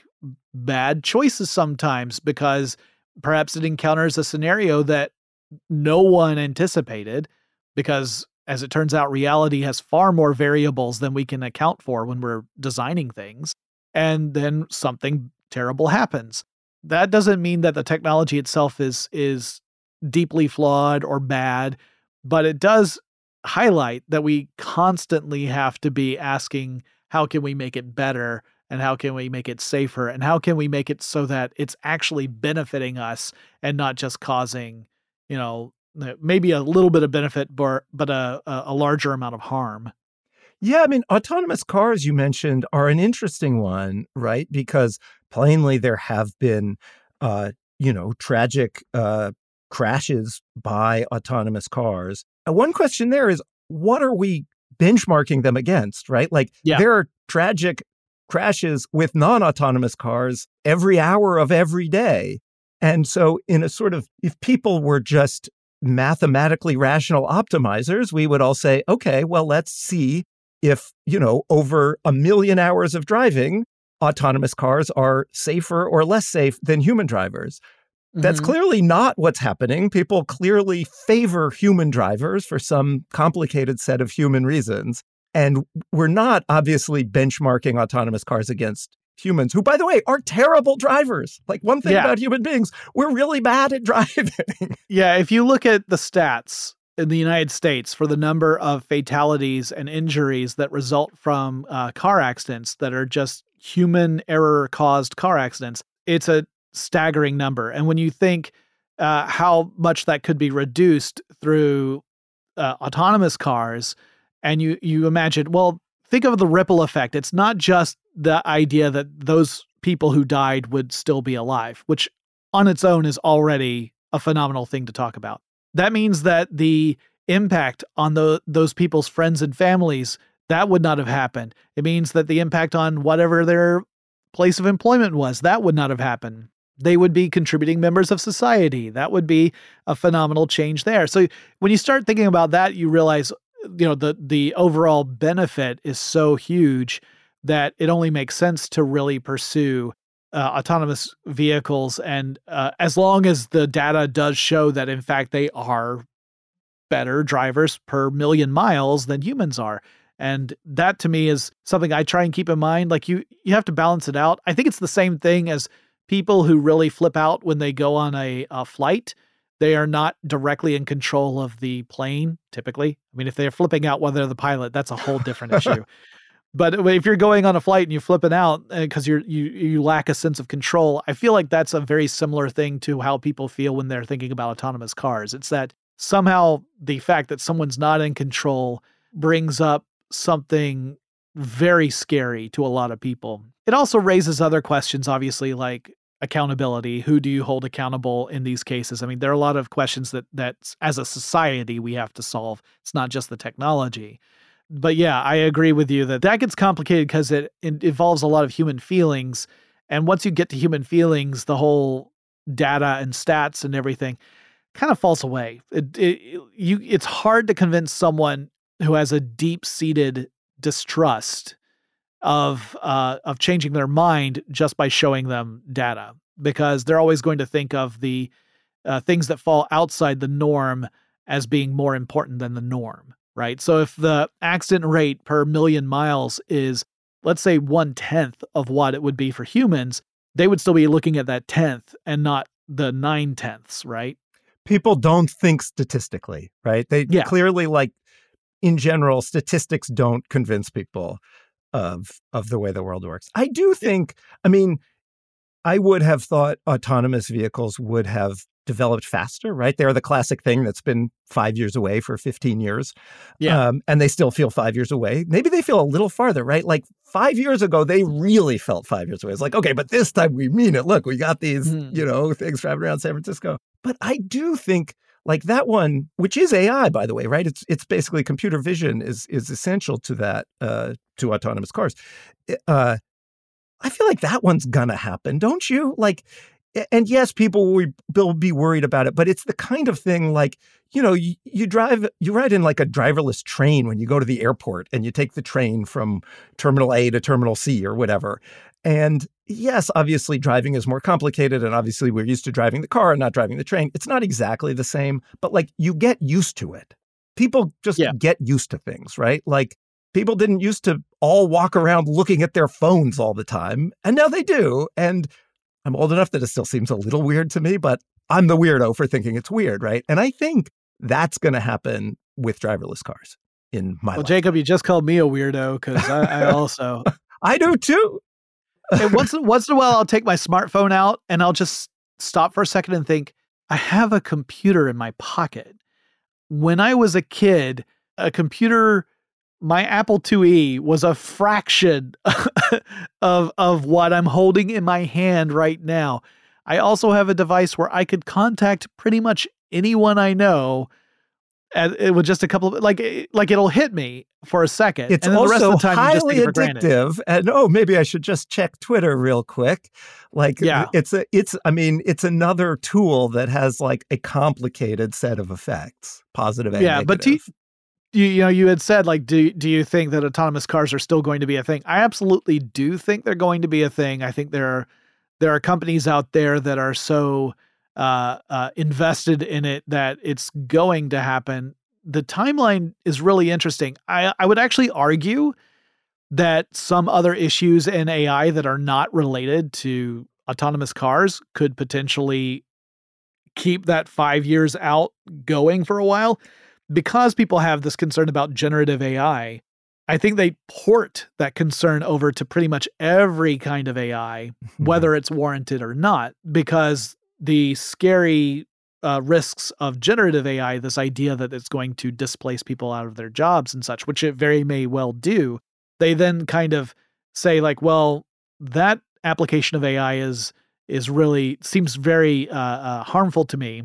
bad choices sometimes because perhaps it encounters a scenario that no one anticipated, because as it turns out, reality has far more variables than we can account for when we're designing things. And then something terrible happens. That doesn't mean that the technology itself is deeply flawed or bad, but it does highlight that we constantly have to be asking, how can we make it better? And how can we make it safer? And how can we make it so that it's actually benefiting us and not just causing, maybe a little bit of benefit, but a larger amount of harm? Yeah, I mean, autonomous cars you mentioned are an interesting one, right? Because plainly there have been, tragic crashes by autonomous cars. One question there is, what are we benchmarking them against, right? Like, there are tragic crashes with non-autonomous cars every hour of every day. And so in a sort of, if people were just mathematically rational optimizers, we would all say, okay, well, let's see if, over 1 million hours of driving, autonomous cars are safer or less safe than human drivers. That's clearly not what's happening. People clearly favor human drivers for some complicated set of human reasons. And we're not obviously benchmarking autonomous cars against humans, who, by the way, are terrible drivers. Like, one thing about human beings, we're really bad at driving. Yeah, if you look at the stats in the United States for the number of fatalities and injuries that result from car accidents that are just human error-caused car accidents, it's a staggering number. And when you think how much that could be reduced through autonomous cars, and you imagine, well, think of the ripple effect. It's not just the idea that those people who died would still be alive, which on its own is already a phenomenal thing to talk about. That means that the impact on those people's friends and families, that would not have happened. It means that the impact on whatever their place of employment was, that would not have happened. They would be contributing members of society. That would be a phenomenal change there. So when you start thinking about that, you realize, the overall benefit is so huge that it only makes sense to really pursue autonomous vehicles. And as long as the data does show that, in fact, they are better drivers per million miles than humans are. And that, to me, is something I try and keep in mind. Like, you have to balance it out. I think it's the same thing as people who really flip out when they go on a flight. They are not directly in control of the plane, typically. I mean, if they're flipping out while they're the pilot, that's a whole different issue. But if you're going on a flight and you're flipping out because you lack a sense of control, I feel like that's a very similar thing to how people feel when they're thinking about autonomous cars. It's that somehow the fact that someone's not in control brings up something very scary to a lot of people. It also raises other questions, obviously, like accountability. Who do you hold accountable in these cases? I mean, there are a lot of questions that as a society we have to solve. It's not just the technology. But yeah, I agree with you that gets complicated because it involves a lot of human feelings. And once you get to human feelings, the whole data and stats and everything kind of falls away. It's hard to convince someone who has a deep-seated distrust of changing their mind just by showing them data, because they're always going to think of the things that fall outside the norm as being more important than the norm, right? So if the accident rate per million miles is, let's say, 1/10 of what it would be for humans, they would still be looking at that 10th and not the 9/10, right? People don't think statistically, right? They clearly, like, in general, statistics don't convince people of the way the world works. I do think, I mean, I would have thought autonomous vehicles would have developed faster, right? They're the classic thing that's been 5 years away for 15 years. And they still feel 5 years away. Maybe they feel a little farther, right? Like 5 years ago, they really felt 5 years away. It's like, okay, but this time we mean it. Look, we got these, things driving around San Francisco. But I do think, like, that one, which is AI, by the way, right? It's basically computer vision is essential to that, to autonomous cars. I feel like that one's gonna happen, don't you? Like, and yes, people will be worried about it, but it's the kind of thing like, you ride in like a driverless train when you go to the airport and you take the train from terminal A to terminal C or whatever. And yes, obviously driving is more complicated, and obviously we're used to driving the car and not driving the train. It's not exactly the same, but like, you get used to it. People just get used to things, right? Like, people didn't used to all walk around looking at their phones all the time, and now they do. And I'm old enough that it still seems a little weird to me, but I'm the weirdo for thinking it's weird, right? And I think that's going to happen with driverless cars in my Well, life. Jacob, you just called me a weirdo because I also. I do too. And once in a while, I'll take my smartphone out and I'll just stop for a second and think, I have a computer in my pocket. When I was a kid, a computer, my Apple IIe was a fraction of what I'm holding in my hand right now. I also have a device where I could contact pretty much anyone I know. And it was just a couple of, like it'll hit me for a second. It's and then also the rest of the time, highly you just take it for granted. addictive. And maybe I should just check Twitter real quick. Like, Yeah. it's another tool that has like a complicated set of effects, positive and negative. But you had said, like, do you think that autonomous cars are still going to be a thing? I absolutely do think they're going to be a thing. I think there are companies out there that are so invested in it that it's going to happen. The timeline is really interesting. I would actually argue that some other issues in AI that are not related to autonomous cars could potentially keep that 5 years out going for a while. Because people have this concern about generative AI, I think they port that concern over to pretty much every kind of AI, whether it's warranted or not, because the scary risks of generative AI, this idea that it's going to displace people out of their jobs and such, which it very may well do, they then kind of say like, well, that application of AI is really seems very harmful to me.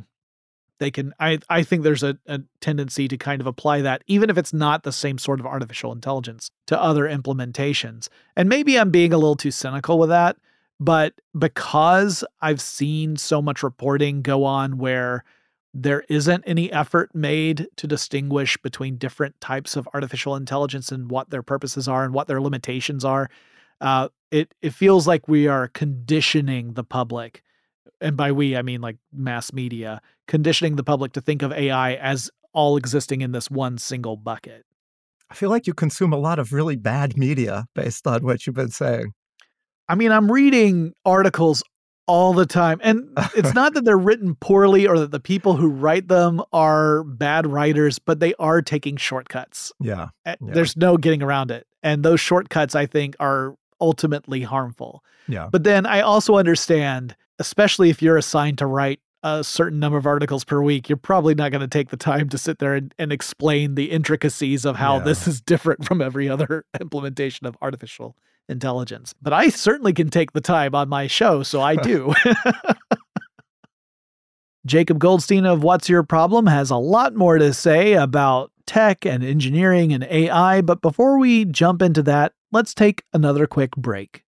I think there's a tendency to kind of apply that, even if it's not the same sort of artificial intelligence, to other implementations. And maybe I'm being a little too cynical with that, but because I've seen so much reporting go on where there isn't any effort made to distinguish between different types of artificial intelligence and what their purposes are and what their limitations are, it feels like we are conditioning the public. And by we, I mean like mass media, conditioning the public to think of AI as all existing in this one single bucket. I feel like you consume a lot of really bad media based on what you've been saying. I mean, I'm reading articles all the time, and it's not that they're written poorly or that the people who write them are bad writers, but they are taking shortcuts. Yeah. There's no getting around it. And those shortcuts, I think, are ultimately harmful. Yeah. But then I also understand, especially if you're assigned to write a certain number of articles per week, you're probably not going to take the time to sit there and explain the intricacies of how this is different from every other implementation of artificial intelligence. But I certainly can take the time on my show, so I do. Jacob Goldstein of What's Your Problem has a lot more to say about tech and engineering and AI, but before we jump into that, let's take another quick break.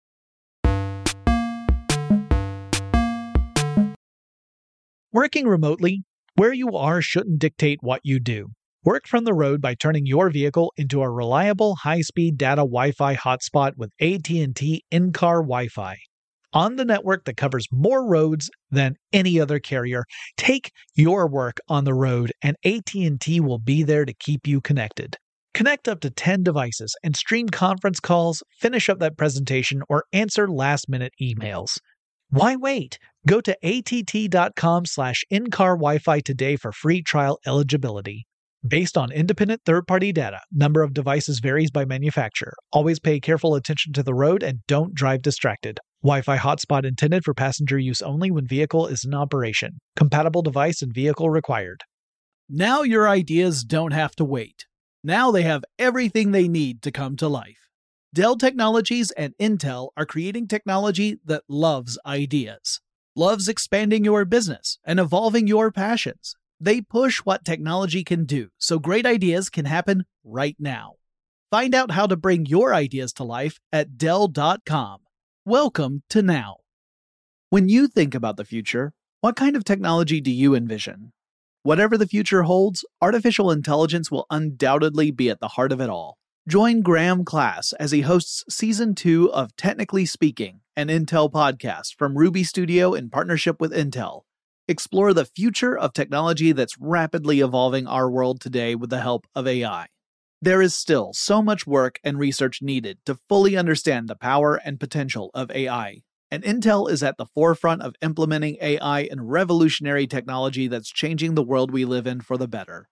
Working remotely, where you are shouldn't dictate what you do. Work from the road by turning your vehicle into a reliable high-speed data Wi-Fi hotspot with AT&T in-car Wi-Fi. On the network that covers more roads than any other carrier, take your work on the road and AT&T will be there to keep you connected. Connect up to 10 devices and stream conference calls, finish up that presentation, or answer last-minute emails. Why wait? Go to att.com/in-car Wi-Fi today for free trial eligibility. Based on independent third-party data, number of devices varies by manufacturer. Always pay careful attention to the road and don't drive distracted. Wi-Fi hotspot intended for passenger use only when vehicle is in operation. Compatible device and vehicle required. Now your ideas don't have to wait. Now they have everything they need to come to life. Dell Technologies and Intel are creating technology that loves ideas, loves expanding your business and evolving your passions. They push what technology can do so great ideas can happen right now. Find out how to bring your ideas to life at Dell.com. Welcome to now. When you think about the future, what kind of technology do you envision? Whatever the future holds, artificial intelligence will undoubtedly be at the heart of it all. Join Graham Class as he hosts Season 2 of Technically Speaking, an Intel podcast from Ruby Studio in partnership with Intel. Explore the future of technology that's rapidly evolving our world today with the help of AI. There is still so much work and research needed to fully understand the power and potential of AI, and Intel is at the forefront of implementing AI in revolutionary technology that's changing the world we live in for the better.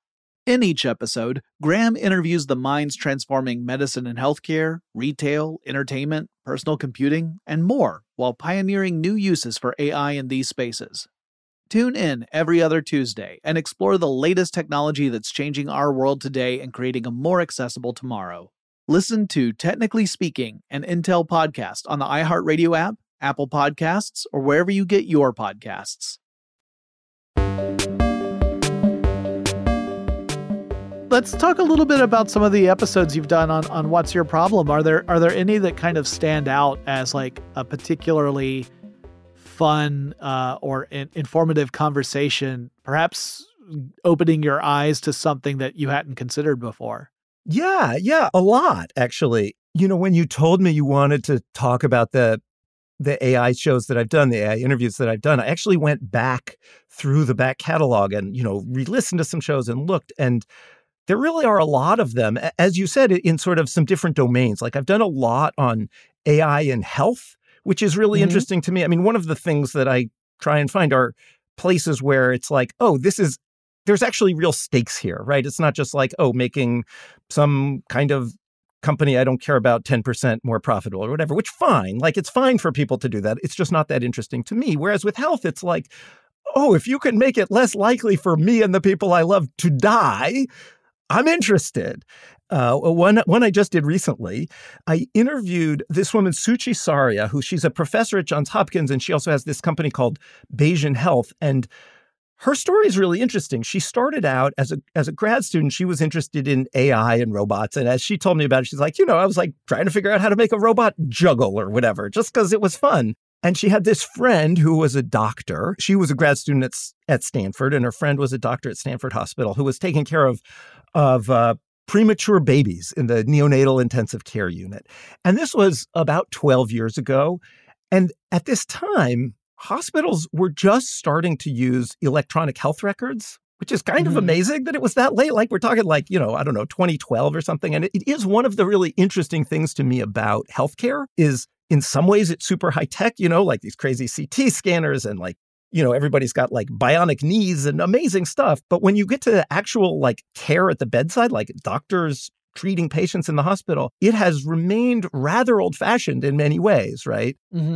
In each episode, Graham interviews the minds transforming medicine and healthcare, retail, entertainment, personal computing, and more while pioneering new uses for AI in these spaces. Tune in every other Tuesday and explore the latest technology that's changing our world today and creating a more accessible tomorrow. Listen to Technically Speaking, an Intel podcast on the iHeartRadio app, Apple Podcasts, or wherever you get your podcasts. Let's talk a little bit about some of the episodes you've done on What's Your Problem. Are there any that kind of stand out as like a particularly fun or informative conversation, perhaps opening your eyes to something that you hadn't considered before? Yeah, a lot, actually. When you told me you wanted to talk about the AI shows that I've done, the AI interviews that I've done, I actually went back through the back catalog and, re-listened to some shows and looked, and there really are a lot of them, as you said, in sort of some different domains. Like I've done a lot on AI in health, which is really interesting to me. I mean, one of the things that I try and find are places where it's like, oh, there's actually real stakes here, right? It's not just like, oh, making some kind of company I don't care about 10% more profitable or whatever, which fine. Like it's fine for people to do that. It's just not that interesting to me. Whereas with health, it's like, oh, if you can make it less likely for me and the people I love to die, I'm interested. One I just did recently, I interviewed this woman, Suchi Saria, she's a professor at Johns Hopkins, and she also has this company called Bayesian Health. And her story is really interesting. She started out as a grad student. She was interested in AI and robots. And as she told me about it, she's like, I was like trying to figure out how to make a robot juggle or whatever, just because it was fun. And she had this friend who was a doctor. She was a grad student at Stanford, and her friend was a doctor at Stanford Hospital who was taking care of premature babies in the neonatal intensive care unit. And this was about 12 years ago. And at this time, hospitals were just starting to use electronic health records, which is kind of amazing that it was that late. Like we're talking like, 2012 or something. And it is one of the really interesting things to me about healthcare is in some ways it's super high tech, like these crazy CT scanners and like, everybody's got like bionic knees and amazing stuff. But when you get to the actual like care at the bedside, like doctors treating patients in the hospital, it has remained rather old fashioned in many ways, right?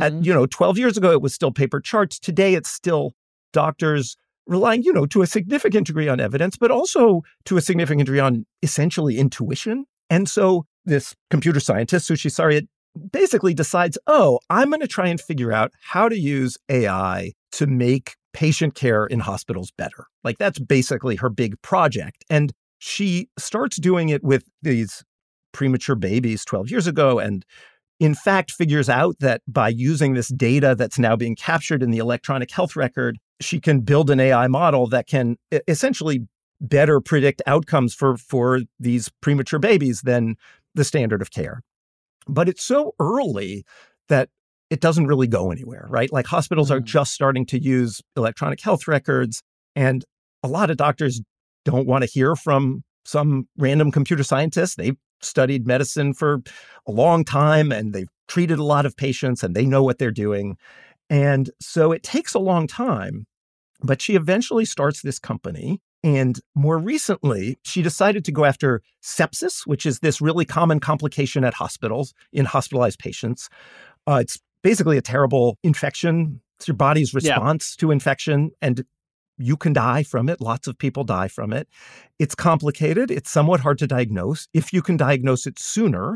12 years ago, it was still paper charts. Today, it's still doctors relying, to a significant degree on evidence, but also to a significant degree on essentially intuition. And so this computer scientist, Suchi Saria, basically decides, I'm going to try and figure out how to use AI to make patient care in hospitals better. Like that's basically her big project. And she starts doing it with these premature babies 12 years ago. And in fact, figures out that by using this data that's now being captured in the electronic health record, she can build an AI model that can essentially better predict outcomes for these premature babies than the standard of care. But it's so early that it doesn't really go anywhere, right? Like hospitals are just starting to use electronic health records, and a lot of doctors don't want to hear from some random computer scientist. They've studied medicine for a long time, and they've treated a lot of patients, and they know what they're doing. And so it takes a long time, but she eventually starts this company. And more recently, she decided to go after sepsis, which is this really common complication at hospitals in hospitalized patients. It's basically a terrible infection. It's your body's response to infection, and you can die from it. Lots of people die from it. It's complicated. It's somewhat hard to diagnose. If you can diagnose it sooner,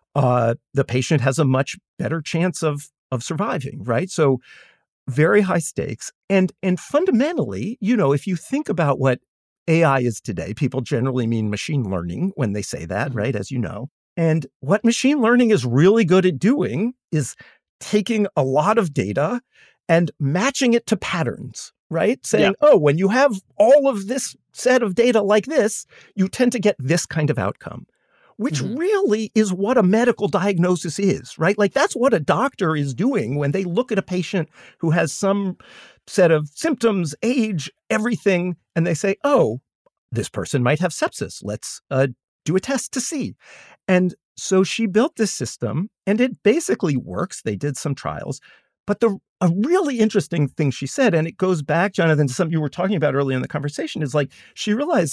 the patient has a much better chance of surviving, right? So very high stakes. And fundamentally, if you think about what AI is today, people generally mean machine learning when they say that, right? As you know. And what machine learning is really good at doing is taking a lot of data and matching it to patterns, right? Saying, when you have all of this set of data like this, you tend to get this kind of outcome, which really is what a medical diagnosis is, right? Like that's what a doctor is doing when they look at a patient who has some set of symptoms, age, everything, and they say, this person might have sepsis. Let's do a test to see. And so she built this system, and it basically works. They did some trials. But a really interesting thing she said, and it goes back, Jonathan, to something you were talking about earlier in the conversation, is like she realized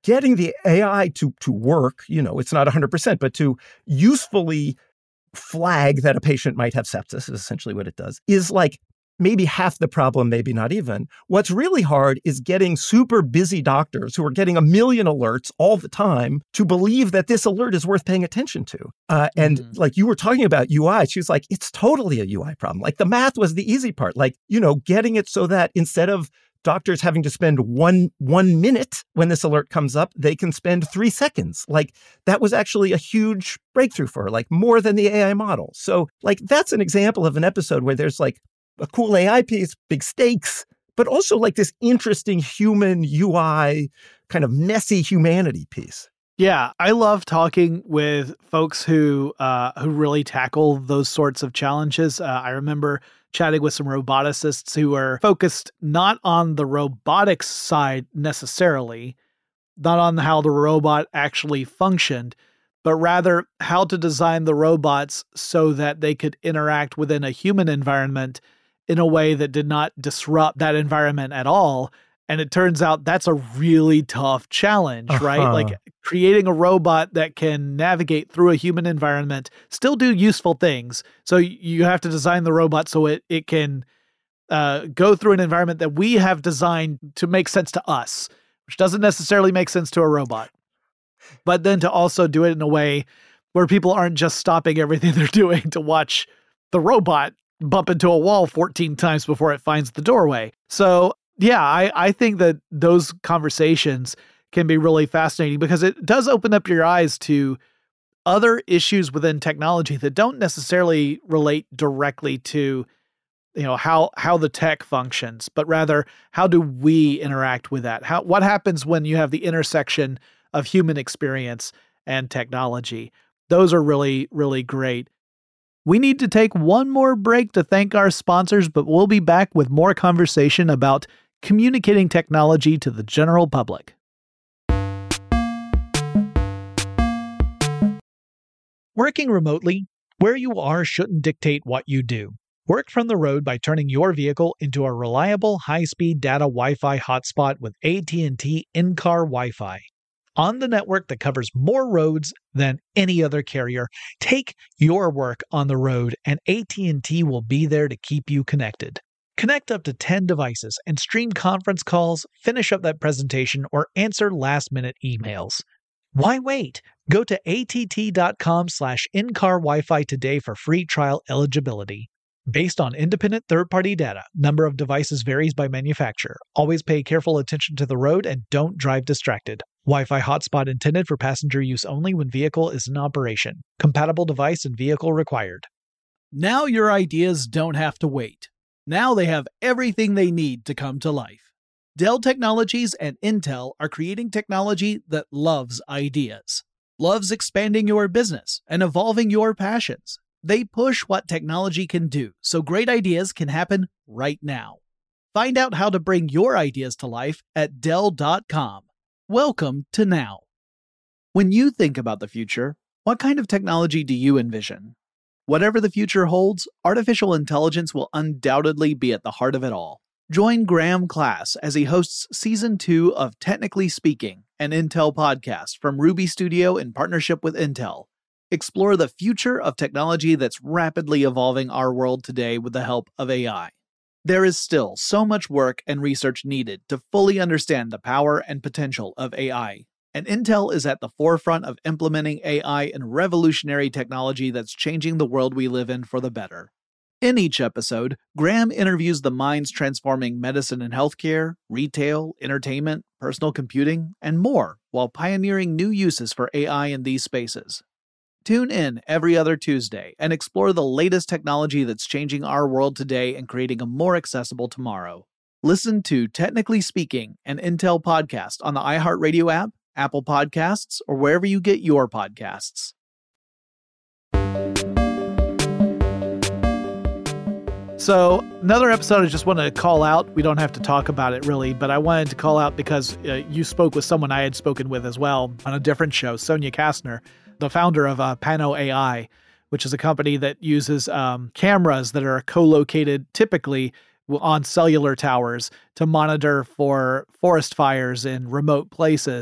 getting the AI to work, it's not 100%, but to usefully flag that a patient might have sepsis is essentially what it does, is like maybe half the problem, maybe not even. What's really hard is getting super busy doctors who are getting 1 million alerts all the time to believe that this alert is worth paying attention to. And like you were talking about UI, she was like, it's totally a UI problem. Like the math was the easy part, like, getting it so that instead of doctors having to spend one minute when this alert comes up, they can spend 3 seconds. Like that was actually a huge breakthrough for her, like more than the AI model. So like that's an example of an episode where there's like a cool AI piece, big stakes, but also like this interesting human UI kind of messy humanity piece. Yeah, I love talking with folks who really tackle those sorts of challenges. I remember chatting with some roboticists who are focused not on the robotics side necessarily, not on how the robot actually functioned, but rather how to design the robots so that they could interact within a human environment in a way that did not disrupt that environment at all. And it turns out that's a really tough challenge, right? Like creating a robot that can navigate through a human environment, still do useful things. So you have to design the robot so it can go through an environment that we have designed to make sense to us, which doesn't necessarily make sense to a robot. But then to also do it in a way where people aren't just stopping everything they're doing to watch the robot bump into a wall 14 times before it finds the doorway. So yeah, I think that those conversations can be really fascinating because it does open up your eyes to other issues within technology that don't necessarily relate directly to, how the tech functions, but rather how do we interact with that? What happens when you have the intersection of human experience and technology? Those are really, really great. We need to take one more break to thank our sponsors, but we'll be back with more conversation about communicating technology to the general public. Working remotely, where you are shouldn't dictate what you do. Work from the road by turning your vehicle into a reliable high-speed data Wi-Fi hotspot with AT&T in-car Wi-Fi. On the network that covers more roads than any other carrier, take your work on the road and AT&T will be there to keep you connected. Connect up to 10 devices and stream conference calls, finish up that presentation, or answer last-minute emails. Why wait? Go to att.com/in-car Wi-Fi today for free trial eligibility. Based on independent third-party data, number of devices varies by manufacturer. Always pay careful attention to the road and don't drive distracted. Wi-Fi hotspot intended for passenger use only when vehicle is in operation. Compatible device and vehicle required. Now your ideas don't have to wait. Now they have everything they need to come to life. Dell Technologies and Intel are creating technology that loves ideas, loves expanding your business and evolving your passions. They push what technology can do so great ideas can happen right now. Find out how to bring your ideas to life at Dell.com. Welcome to now. When you think about the future, what kind of technology do you envision? Whatever the future holds, artificial intelligence will undoubtedly be at the heart of it all. Join Graham Class as he hosts Season 2 of Technically Speaking, an Intel podcast from Ruby Studio in partnership with Intel. Explore the future of technology that's rapidly evolving our world today with the help of AI. There is still so much work and research needed to fully understand the power and potential of AI, and Intel is at the forefront of implementing AI in revolutionary technology that's changing the world we live in for the better. In each episode, Graham interviews the minds transforming medicine and healthcare, retail, entertainment, personal computing, and more, while pioneering new uses for AI in these spaces. Tune in every other Tuesday and explore the latest technology that's changing our world today and creating a more accessible tomorrow. Listen to Technically Speaking, an Intel podcast on the iHeartRadio app, Apple Podcasts, or wherever you get your podcasts. So another episode I just wanted to call out. We don't have to talk about it really, but I wanted to call out because you spoke with someone I had spoken with as well on a different show, Sonia Kastner, the founder of Pano AI, which is a company that uses cameras that are co-located typically on cellular towers to monitor for forest fires in remote places.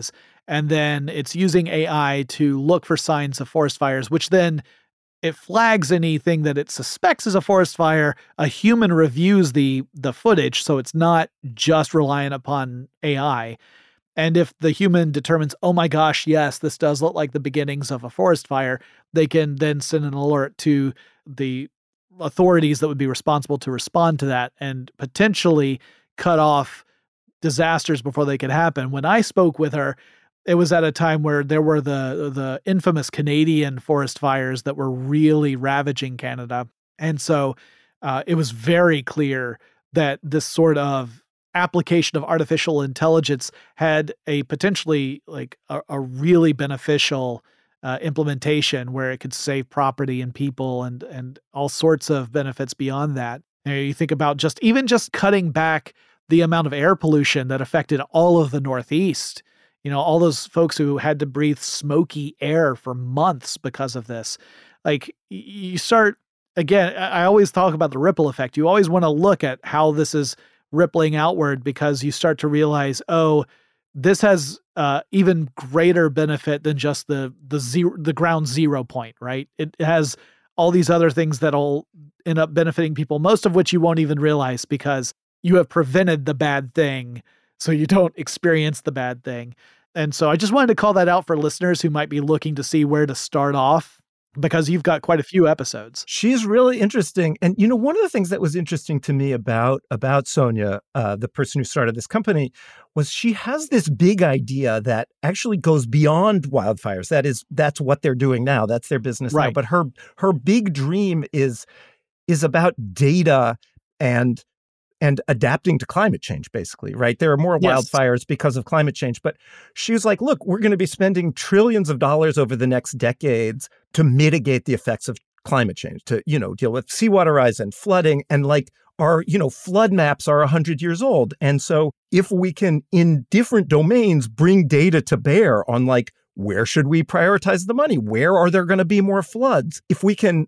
And then it's using AI to look for signs of forest fires, which then it flags anything that it suspects is a forest fire. A human reviews the footage, so it's not just reliant upon AI. And if the human determines, oh my gosh, yes, this does look like the beginnings of a forest fire, they can then send an alert to the authorities that would be responsible to respond to that and potentially cut off disasters before they could happen. When I spoke with her, it was at a time where there were the infamous Canadian forest fires that were really ravaging Canada. And so it was very clear that this sort of application of artificial intelligence had a potentially like a really beneficial implementation where it could save property and people and all sorts of benefits beyond that. You think about just cutting back the amount of air pollution that affected all of the Northeast. All those folks who had to breathe smoky air for months because of this. Like, you start, again, I always talk about the ripple effect. You always want to look at how this is rippling outward because you start to realize, oh, this has even greater benefit than just the ground zero point, right? It has all these other things that'll end up benefiting people, most of which you won't even realize because you have prevented the bad thing so you don't experience the bad thing. And so I just wanted to call that out for listeners who might be looking to see where to start off because you've got quite a few episodes. She's really interesting. And, one of the things that was interesting to me about Sonia, the person who started this company, was she has this big idea that actually goes beyond wildfires. That's what they're doing now. That's their business now. But her big dream is about data and adapting to climate change, basically, right? There are more wildfires because of climate change. But she was like, look, we're going to be spending trillions of dollars over the next decades to mitigate the effects of climate change, to, deal with seawater rise and flooding. And our, flood maps are 100 years old. And so if we can, in different domains, bring data to bear on where should we prioritize the money? Where are there going to be more floods? If we can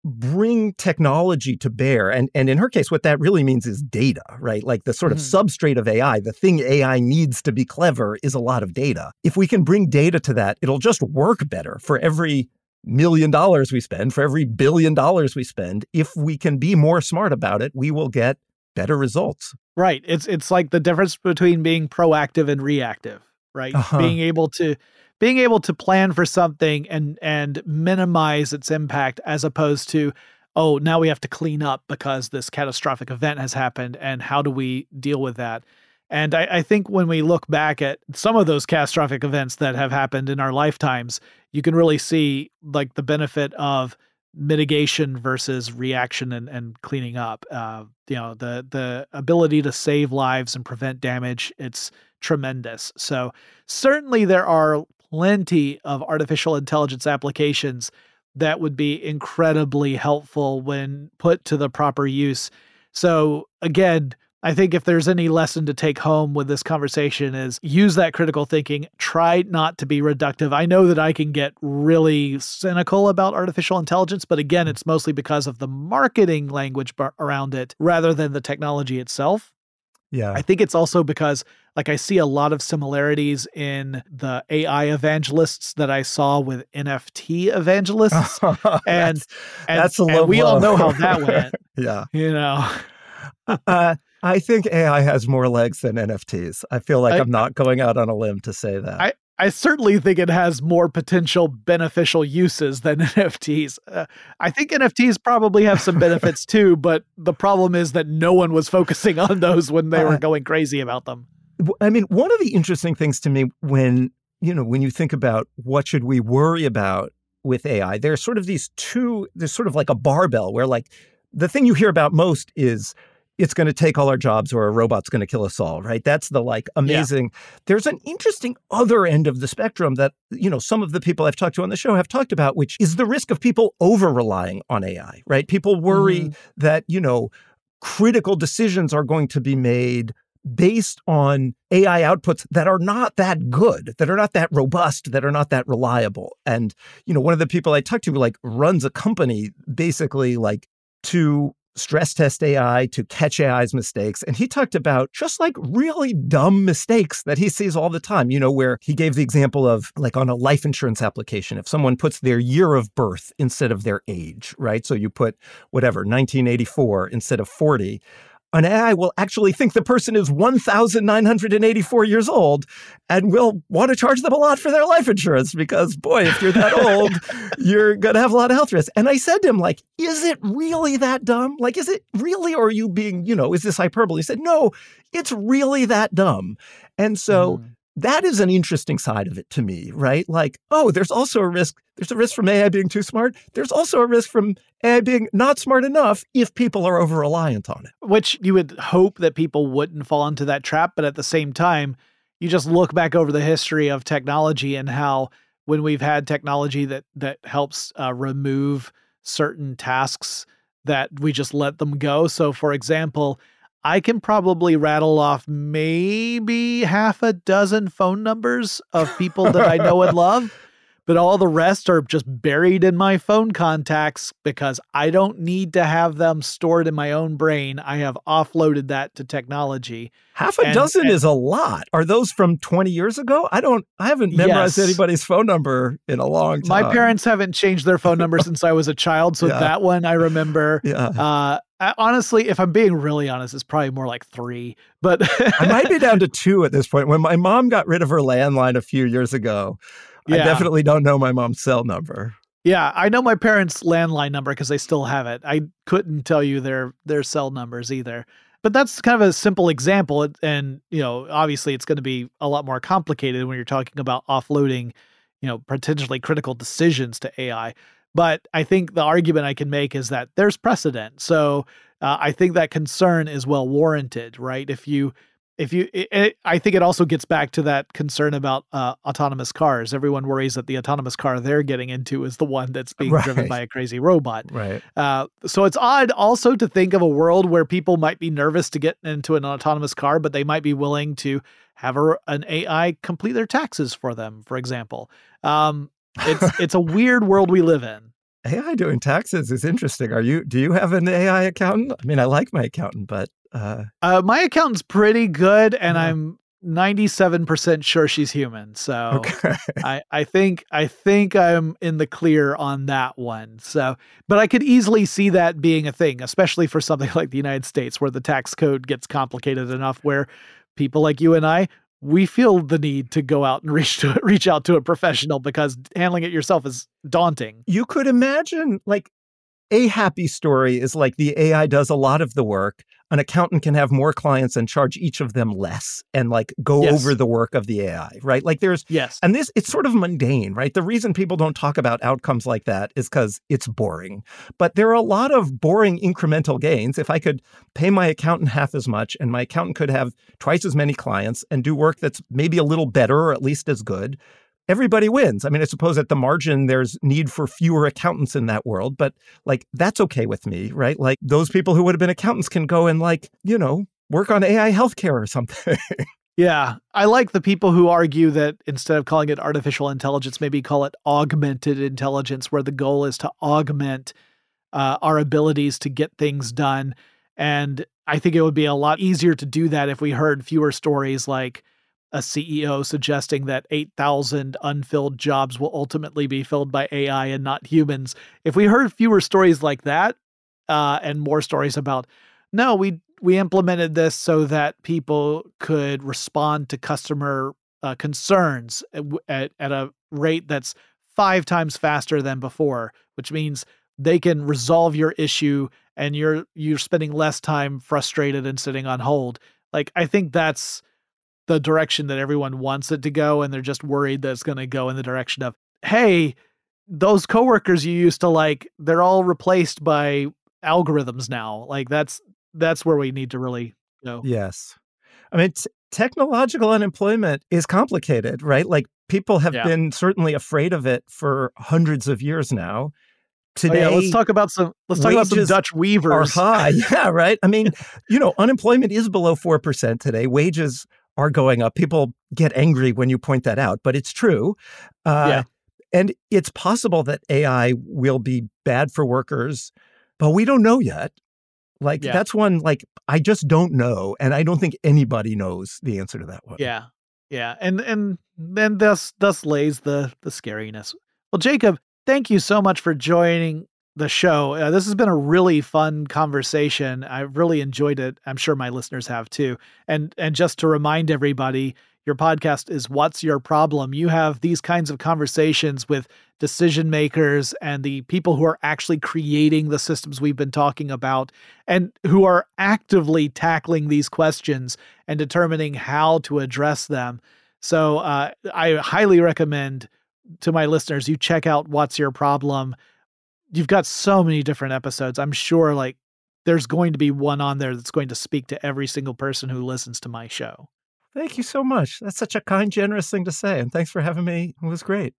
bring technology to bear. And in her case, what that really means is data, right? Like the sort of substrate of AI, the thing AI needs to be clever is a lot of data. If we can bring data to that, it'll just work better for every $1 million we spend, for every $1 billion we spend. If we can be more smart about it, we will get better results. Right. It's like the difference between being proactive and reactive, right? Being able to plan for something and minimize its impact as opposed to, oh, now we have to clean up because this catastrophic event has happened and how do we deal with that? And I think when we look back at some of those catastrophic events that have happened in our lifetimes, you can really see the benefit of mitigation versus reaction and cleaning up. The ability to save lives and prevent damage, it's tremendous. So certainly there are plenty of artificial intelligence applications that would be incredibly helpful when put to the proper use. So again, I think if there's any lesson to take home with this conversation is use that critical thinking, try not to be reductive. I know that I can get really cynical about artificial intelligence, but again, it's mostly because of the marketing language around it rather than the technology itself. Yeah. I think it's also because I see a lot of similarities in the AI evangelists that I saw with NFT evangelists. And that's a low we blow. all know how that went. Yeah. I I think AI has more legs than NFTs. I feel like I'm not going out on a limb to say that. I certainly think it has more potential beneficial uses than NFTs. I think NFTs probably have some benefits too, but the problem is that no one was focusing on those when they were going crazy about them. I mean, one of the interesting things to me when you think about what should we worry about with AI, there's sort of there's sort of like a barbell where the thing you hear about most is it's going to take all our jobs or a robot's going to kill us all, right? That's the amazing. Yeah. There's an interesting other end of the spectrum that, some of the people I've talked to on the show have talked about, which is the risk of people over-relying on AI, right? People worry that, critical decisions are going to be made based on AI outputs that are not that good, that are not that robust, that are not that reliable. And, one of the people I talked to runs a company basically to stress test AI to catch AI's mistakes. And he talked about just like really dumb mistakes that he sees all the time, where he gave the example of like on a life insurance application, if someone puts their year of birth instead of their age, right? So you put whatever, 1984 instead of 40. An AI will actually think the person is 1,984 years old and will want to charge them a lot for their life insurance because, boy, if you're that old, you're going to have a lot of health risks. And I said to him, like, is it really that dumb? Like, is it really, or are you being, is this hyperbole? He said, no, it's really that dumb. And so that is an interesting side of it to me, right? Like, oh, there's also a risk. There's a risk from AI being too smart. There's also a risk from AI being not smart enough if people are over-reliant on it. Which you would hope that people wouldn't fall into that trap. But at the same time, you just look back over the history of technology and how when we've had technology that helps remove certain tasks that we just let them go. So, for example, I can probably rattle off maybe half a dozen phone numbers of people that I know and love, but all the rest are just buried in my phone contacts because I don't need to have them stored in my own brain. I have offloaded that to technology. Half a dozen is a lot. Are those from 20 years ago? I haven't memorized anybody's phone number in a long time. My parents haven't changed their phone number since I was a child, so that one I remember. Yeah. Honestly, if I'm being really honest, it's probably more like 3. But I might be down to 2 at this point. When my mom got rid of her landline a few years ago, I definitely don't know my mom's cell number. Yeah, I know my parents' landline number because they still have it. I couldn't tell you their cell numbers either. But that's kind of a simple example. And, obviously it's going to be a lot more complicated when you're talking about offloading, potentially critical decisions to AI. But I think the argument I can make is that there's precedent. So I think that concern is well warranted, right? I think it also gets back to that concern about autonomous cars. Everyone worries that the autonomous car they're getting into is the one that's being driven by a crazy robot. Right. So it's odd also to think of a world where people might be nervous to get into an autonomous car, but they might be willing to have an AI complete their taxes for them, for example. It's a weird world we live in. AI doing taxes is interesting. Do you have an AI accountant? I mean, I like my accountant, but my accountant's pretty good, and I'm 97% sure she's human. So okay. I think I'm in the clear on that one. So, but I could easily see that being a thing, especially for something like the United States, where the tax code gets complicated enough where people like you and I, we feel the need to go out and reach out to a professional because handling it yourself is daunting. You could imagine like a happy story is like the AI does a lot of the work. An accountant can have more clients and charge each of them less and like go over the work of the AI, right? Like and it's sort of mundane, right? The reason people don't talk about outcomes like that is because it's boring. But there are a lot of boring incremental gains. If I could pay my accountant half as much and my accountant could have twice as many clients and do work that's maybe a little better or at least as good, everybody wins. I mean, I suppose at the margin, there's need for fewer accountants in that world, but like, that's okay with me, right? Like those people who would have been accountants can go and like, work on AI healthcare or something. Yeah. I like the people who argue that instead of calling it artificial intelligence, maybe call it augmented intelligence, where the goal is to augment our abilities to get things done. And I think it would be a lot easier to do that if we heard fewer stories like a CEO suggesting that 8,000 unfilled jobs will ultimately be filled by AI and not humans. If we heard fewer stories like that, and more stories about, no, we implemented this so that people could respond to customer concerns at a rate that's 5 times faster than before, which means they can resolve your issue and you're spending less time frustrated and sitting on hold. Like, I think that's the direction that everyone wants it to go, and they're just worried that it's going to go in the direction of, hey, those coworkers you used to like, they're all replaced by algorithms now. Like that's where we need to really go. Yes. I mean, technological unemployment is complicated, right? Like people have been certainly afraid of it for hundreds of years now. Today, let's talk about some Dutch weavers. Are high. Yeah, right. I mean, unemployment is below 4% today. Wages are going up. People get angry when you point that out, but it's true. And it's possible that AI will be bad for workers, but we don't know yet. Like, that's one, like, I just don't know. And I don't think anybody knows the answer to that one. Yeah. Yeah. And then thus lays the scariness. Well, Jacob, thank you so much for joining the show. This has been a really fun conversation. I've really enjoyed it. I'm sure my listeners have too. And just to remind everybody, your podcast is What's Your Problem? You have these kinds of conversations with decision makers and the people who are actually creating the systems we've been talking about and who are actively tackling these questions and determining how to address them. So I highly recommend to my listeners, you check out What's Your Problem? You've got so many different episodes. I'm sure like there's going to be one on there that's going to speak to every single person who listens to my show. Thank you so much. That's such a kind, generous thing to say. And thanks for having me. It was great.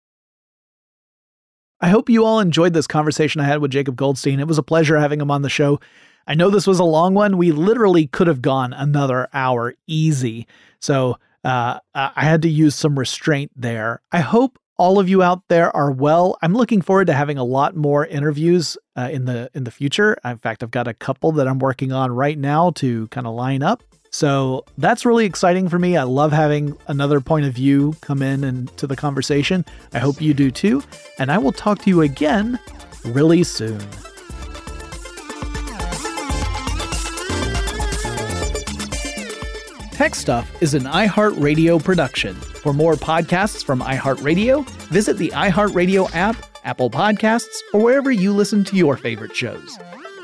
I hope you all enjoyed this conversation I had with Jacob Goldstein. It was a pleasure having him on the show. I know this was a long one. We literally could have gone another hour easy. So I had to use some restraint there. I hope all of you out there are well. I'm looking forward to having a lot more interviews in the future. In fact, I've got a couple that I'm working on right now to kind of line up. So that's really exciting for me. I love having another point of view come in and to the conversation. I hope you do too. And I will talk to you again really soon. Tech Stuff is an iHeartRadio production. For more podcasts from iHeartRadio, visit the iHeartRadio app, Apple Podcasts, or wherever you listen to your favorite shows.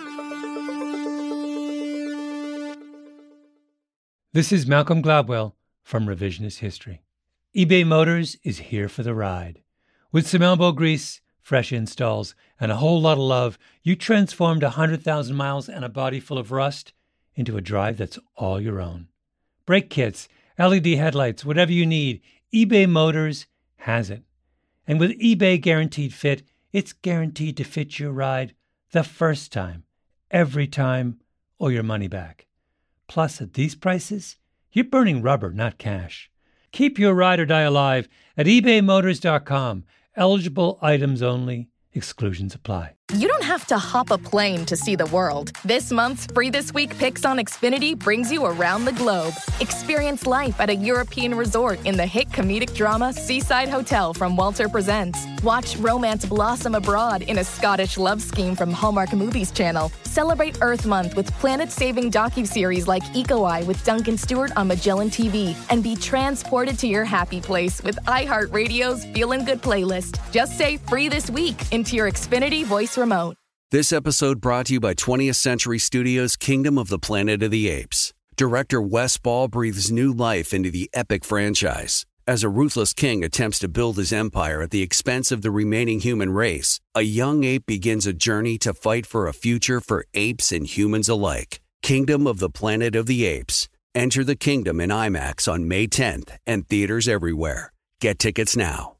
This is Malcolm Gladwell from Revisionist History. eBay Motors is here for the ride. With some elbow grease, fresh installs, and a whole lot of love, you transformed 100,000 miles and a body full of rust into a drive that's all your own. Brake kits, LED headlights, whatever you need, eBay Motors has it. And with eBay Guaranteed Fit, it's guaranteed to fit your ride the first time, every time, or your money back. Plus, at these prices, you're burning rubber, not cash. Keep your ride or die alive at ebaymotors.com. Eligible items only. Exclusions apply. You don't have to hop a plane to see the world. This month's Free This Week Picks on Xfinity brings you around the globe. Experience life at a European resort in the hit comedic drama Seaside Hotel from Walter Presents. Watch romance blossom abroad in a Scottish love scheme from Hallmark Movies Channel. Celebrate Earth Month with planet-saving docuseries like Eco Eye with Duncan Stewart on Magellan TV. And be transported to your happy place with iHeartRadio's Feelin' Good playlist. Just say Free This Week into your Xfinity voice remote. This episode brought to you by 20th Century Studios' Kingdom of the Planet of the Apes. Director Wes Ball breathes new life into the epic franchise. As a ruthless king attempts to build his empire at the expense of the remaining human race, a young ape begins a journey to fight for a future for apes and humans alike. Kingdom of the Planet of the Apes. Enter the kingdom in IMAX on May 10th and theaters everywhere. Get tickets now.